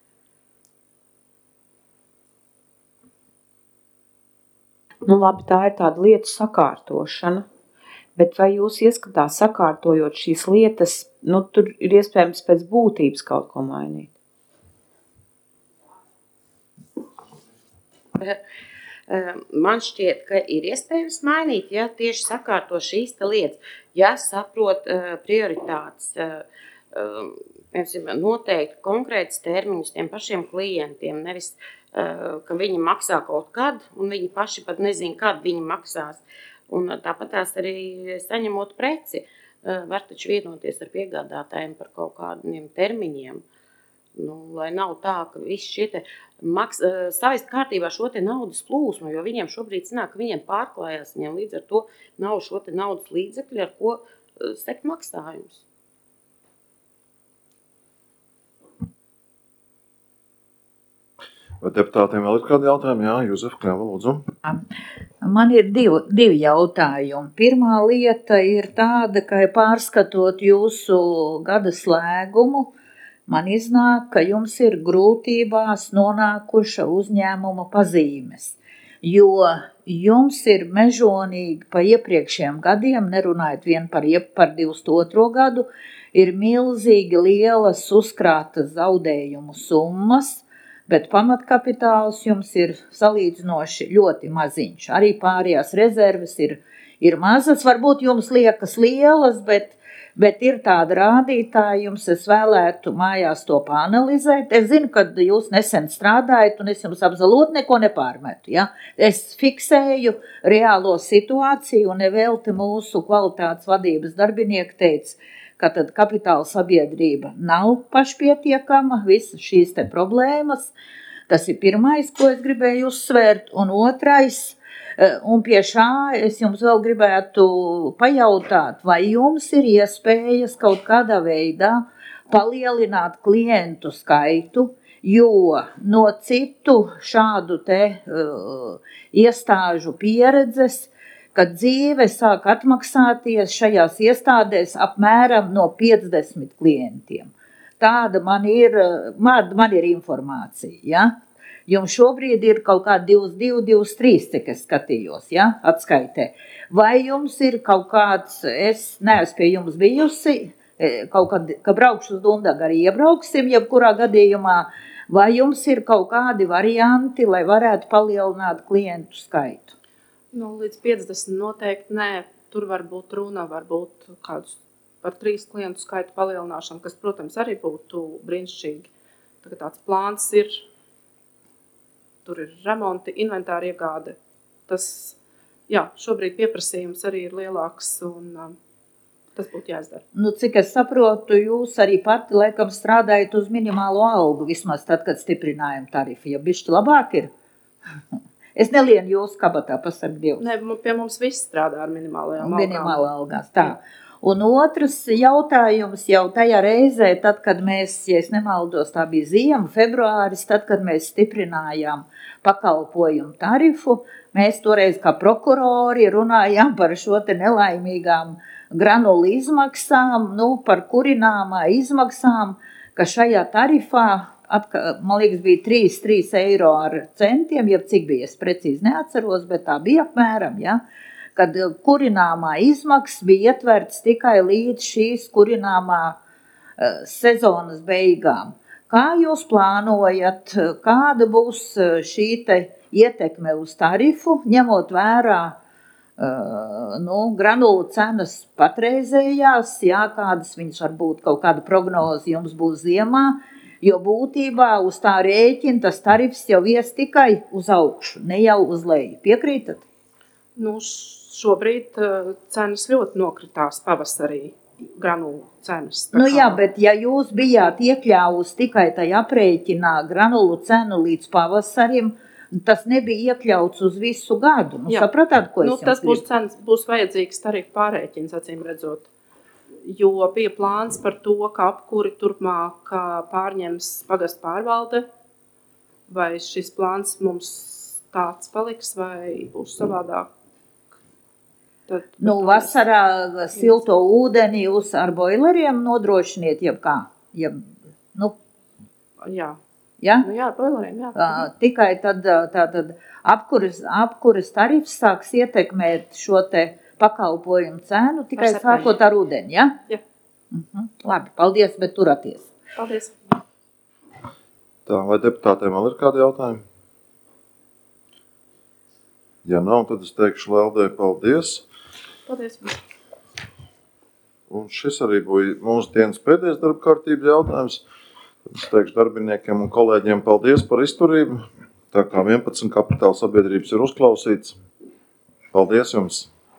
Nu labi, tā ir tāda lietu sakārtošana, bet vai jūs ieskatās sakārtojot šīs lietas, nu tur ir iespējams pēc būtības kaut ko mainīt? Man šķiet, ka ir iespējams mainīt, ja tieši sakārto šīs lietas, ja saprot uh, prioritātes, uh, uh, noteikti konkrētas termiņus tiem pašiem klientiem, nevis, uh, ka viņi maksā kaut kad, un viņi paši pat nezin, kad viņi maksās. Un tāpat tās arī saņemot preci, var taču vienoties ar piegādātājiem par kaut kādiem termiņiem. Nu, lai nav tā, ka visi šie te maks, savest kārtībā šo te naudas plūsmu, jo viņiem šobrīd sanāk, ka viņiem pārklājās, viņiem līdz ar to nav šo te naudas līdzekļi, ar ko sekt maksājums. Vai deputātiem vēl ir kādi jautājumi? Jā, Juzef Kļava, lūdzu. Man ir divi, divi jautājumi. Pirmā lieta ir tāda, ka pārskatot jūsu gada slēgumu, man iznāk, ka jums ir grūtībās nonākuša uzņēmuma pazīmes, jo jums ir mežonīgi pa iepriekšējiem gadiem, nerunājot vien par, par divdesmit otro gadu, ir milzīgi lielas uzkrātas zaudējumu summas, bet pamatkapitāls jums ir salīdzinoši ļoti maziņš. Arī pārējās rezerves ir, ir mazas, varbūt jums liekas lielas, bet, bet ir tāda rādītāja, jums es vēlētu mājās to pāanalizēt. Es zinu, ka jūs nesen strādājat, un es jums absolūti neko nepārmetu. Ja? Es fiksēju reālo situāciju, un nevelti mūsu kvalitātes vadības darbinieki teica, ka tad kapitāla sabiedrība nav pašpietiekama, visas šīs te problēmas. Tas ir pirmais, ko es gribēju uzsvērt, un otrais, un pie šā es jums vēl gribētu pajautāt, vai jums ir iespējas kaut kādā veidā palielināt klientu skaitu, jo no citu šādu te uh, iestāžu pieredzes, kad dzīve sāk atmaksāties šajās iestādēs apmēram no piecdesmit klientiem. Tāda man ir, man, man ir informācija. Ja? Jums šobrīd ir kaut kā divdesmit divi, divdesmit trīs, cik es skatījos, ja? Atskaitē. Vai jums ir kaut kāds, es neesmu pie jums bijusi, kaut kad, ka braukšu uz Dundagu arī iebrauksim, jebkurā gadījumā, vai jums ir kaut kādi varianti, lai varētu palielināt klientu skaitu? Nu, līdz piecdesmit noteikti nē, tur var būt runa, varbūt kādus par trīs klientu skaitu palielināšanu, kas, protams, arī būtu brīnišķīgi. Tagad tāds plāns ir, tur ir remonti, inventāri iegāde. Tas, jā, šobrīd pieprasījums arī ir lielāks un um, tas būtu jāizdara. Nu, cik es saprotu, jūs arī pati laikam strādājat uz minimālo algu, vismaz tad, kad stiprinājam tarifu, ja bišķi labāk ir? Es nelienu jūsu kabatā, pasaka Dievs. Nē, pie mums viss strādā ar minimālajām algām. Minimālā algās, tā. Un otrs jautājums jau tajā reizē, tad, kad mēs, ja es nemaldos, tā bija ziema, februāris, tad, kad mēs stiprinājām pakalpojumu tarifu, mēs toreiz kā prokurori runājām par šo te nelaimīgām granulu izmaksām, nu, par kurināmā izmaksām, ka šajā tarifā Atka, man liekas, bija trīs, trīs eiro ar centiem, ja cik bija, es precīzi neatceros, bet tā bija apmēram, ja, kad kurināmā izmaksas bija ietverts tikai līdz šīs kurināmā uh, sezonas beigām. Kā jūs plānojat, kāda būs šī te ietekme uz tarifu, ņemot vērā uh, nu, granulu cenas patreizējās, jā, kādas viņas var būt, kaut kāda prognoze jums būs ziemā, jo būtībā uz tā rēķina tas tarifs jau ies tikai uz augšu, ne jau uz leju. Piekrītat? Nu, šobrīd uh, cenas ļoti nokritās pavasarī, granulu cenas. Nu jā, bet ja jūs bijāt iekļāvusi tikai tai aprēķinā granulu cenu līdz pavasarim, tas nebija iekļauts uz visu gadu. Nu, sapratāt, ko es nu, jums tas būs, gribu? cenas, būs vajadzīgs tarifu pārēķins, acīm redzot. Jo bija plāns par to, ka apkuri turpmāk pārņems pagastu pārvalde, vai šis plāns mums tāds paliks, vai būs savādāk. Tad, nu, vasarā silto ūdeni jūs ar boileriem nodrošiniet, jeb kā? Jeb, nu, jā. Ja? Nu, jā, boileriem, jā. Uh, tikai tad, tā, tad apkuras, apkuras tarifs sāks ietekmēt šo te pakalpojumu cenu tikai sākot ar ūdeni, ja? Jā. Uh-huh. Labi, paldies, bet turaties. Paldies. Tā, vai deputātiem vēl ir kādi jautājumi? Ja nav, tad es teikšu Leldai paldies. Paldies. Un šis arī bija mūsu dienas pēdējais darba kārtības jautājums. Tad es teikšu darbiniekiem un kolēģiem paldies par izturību. Tā kā vienpadsmit kapitāla sabiedrības ir uzklausīts. Paldies jums!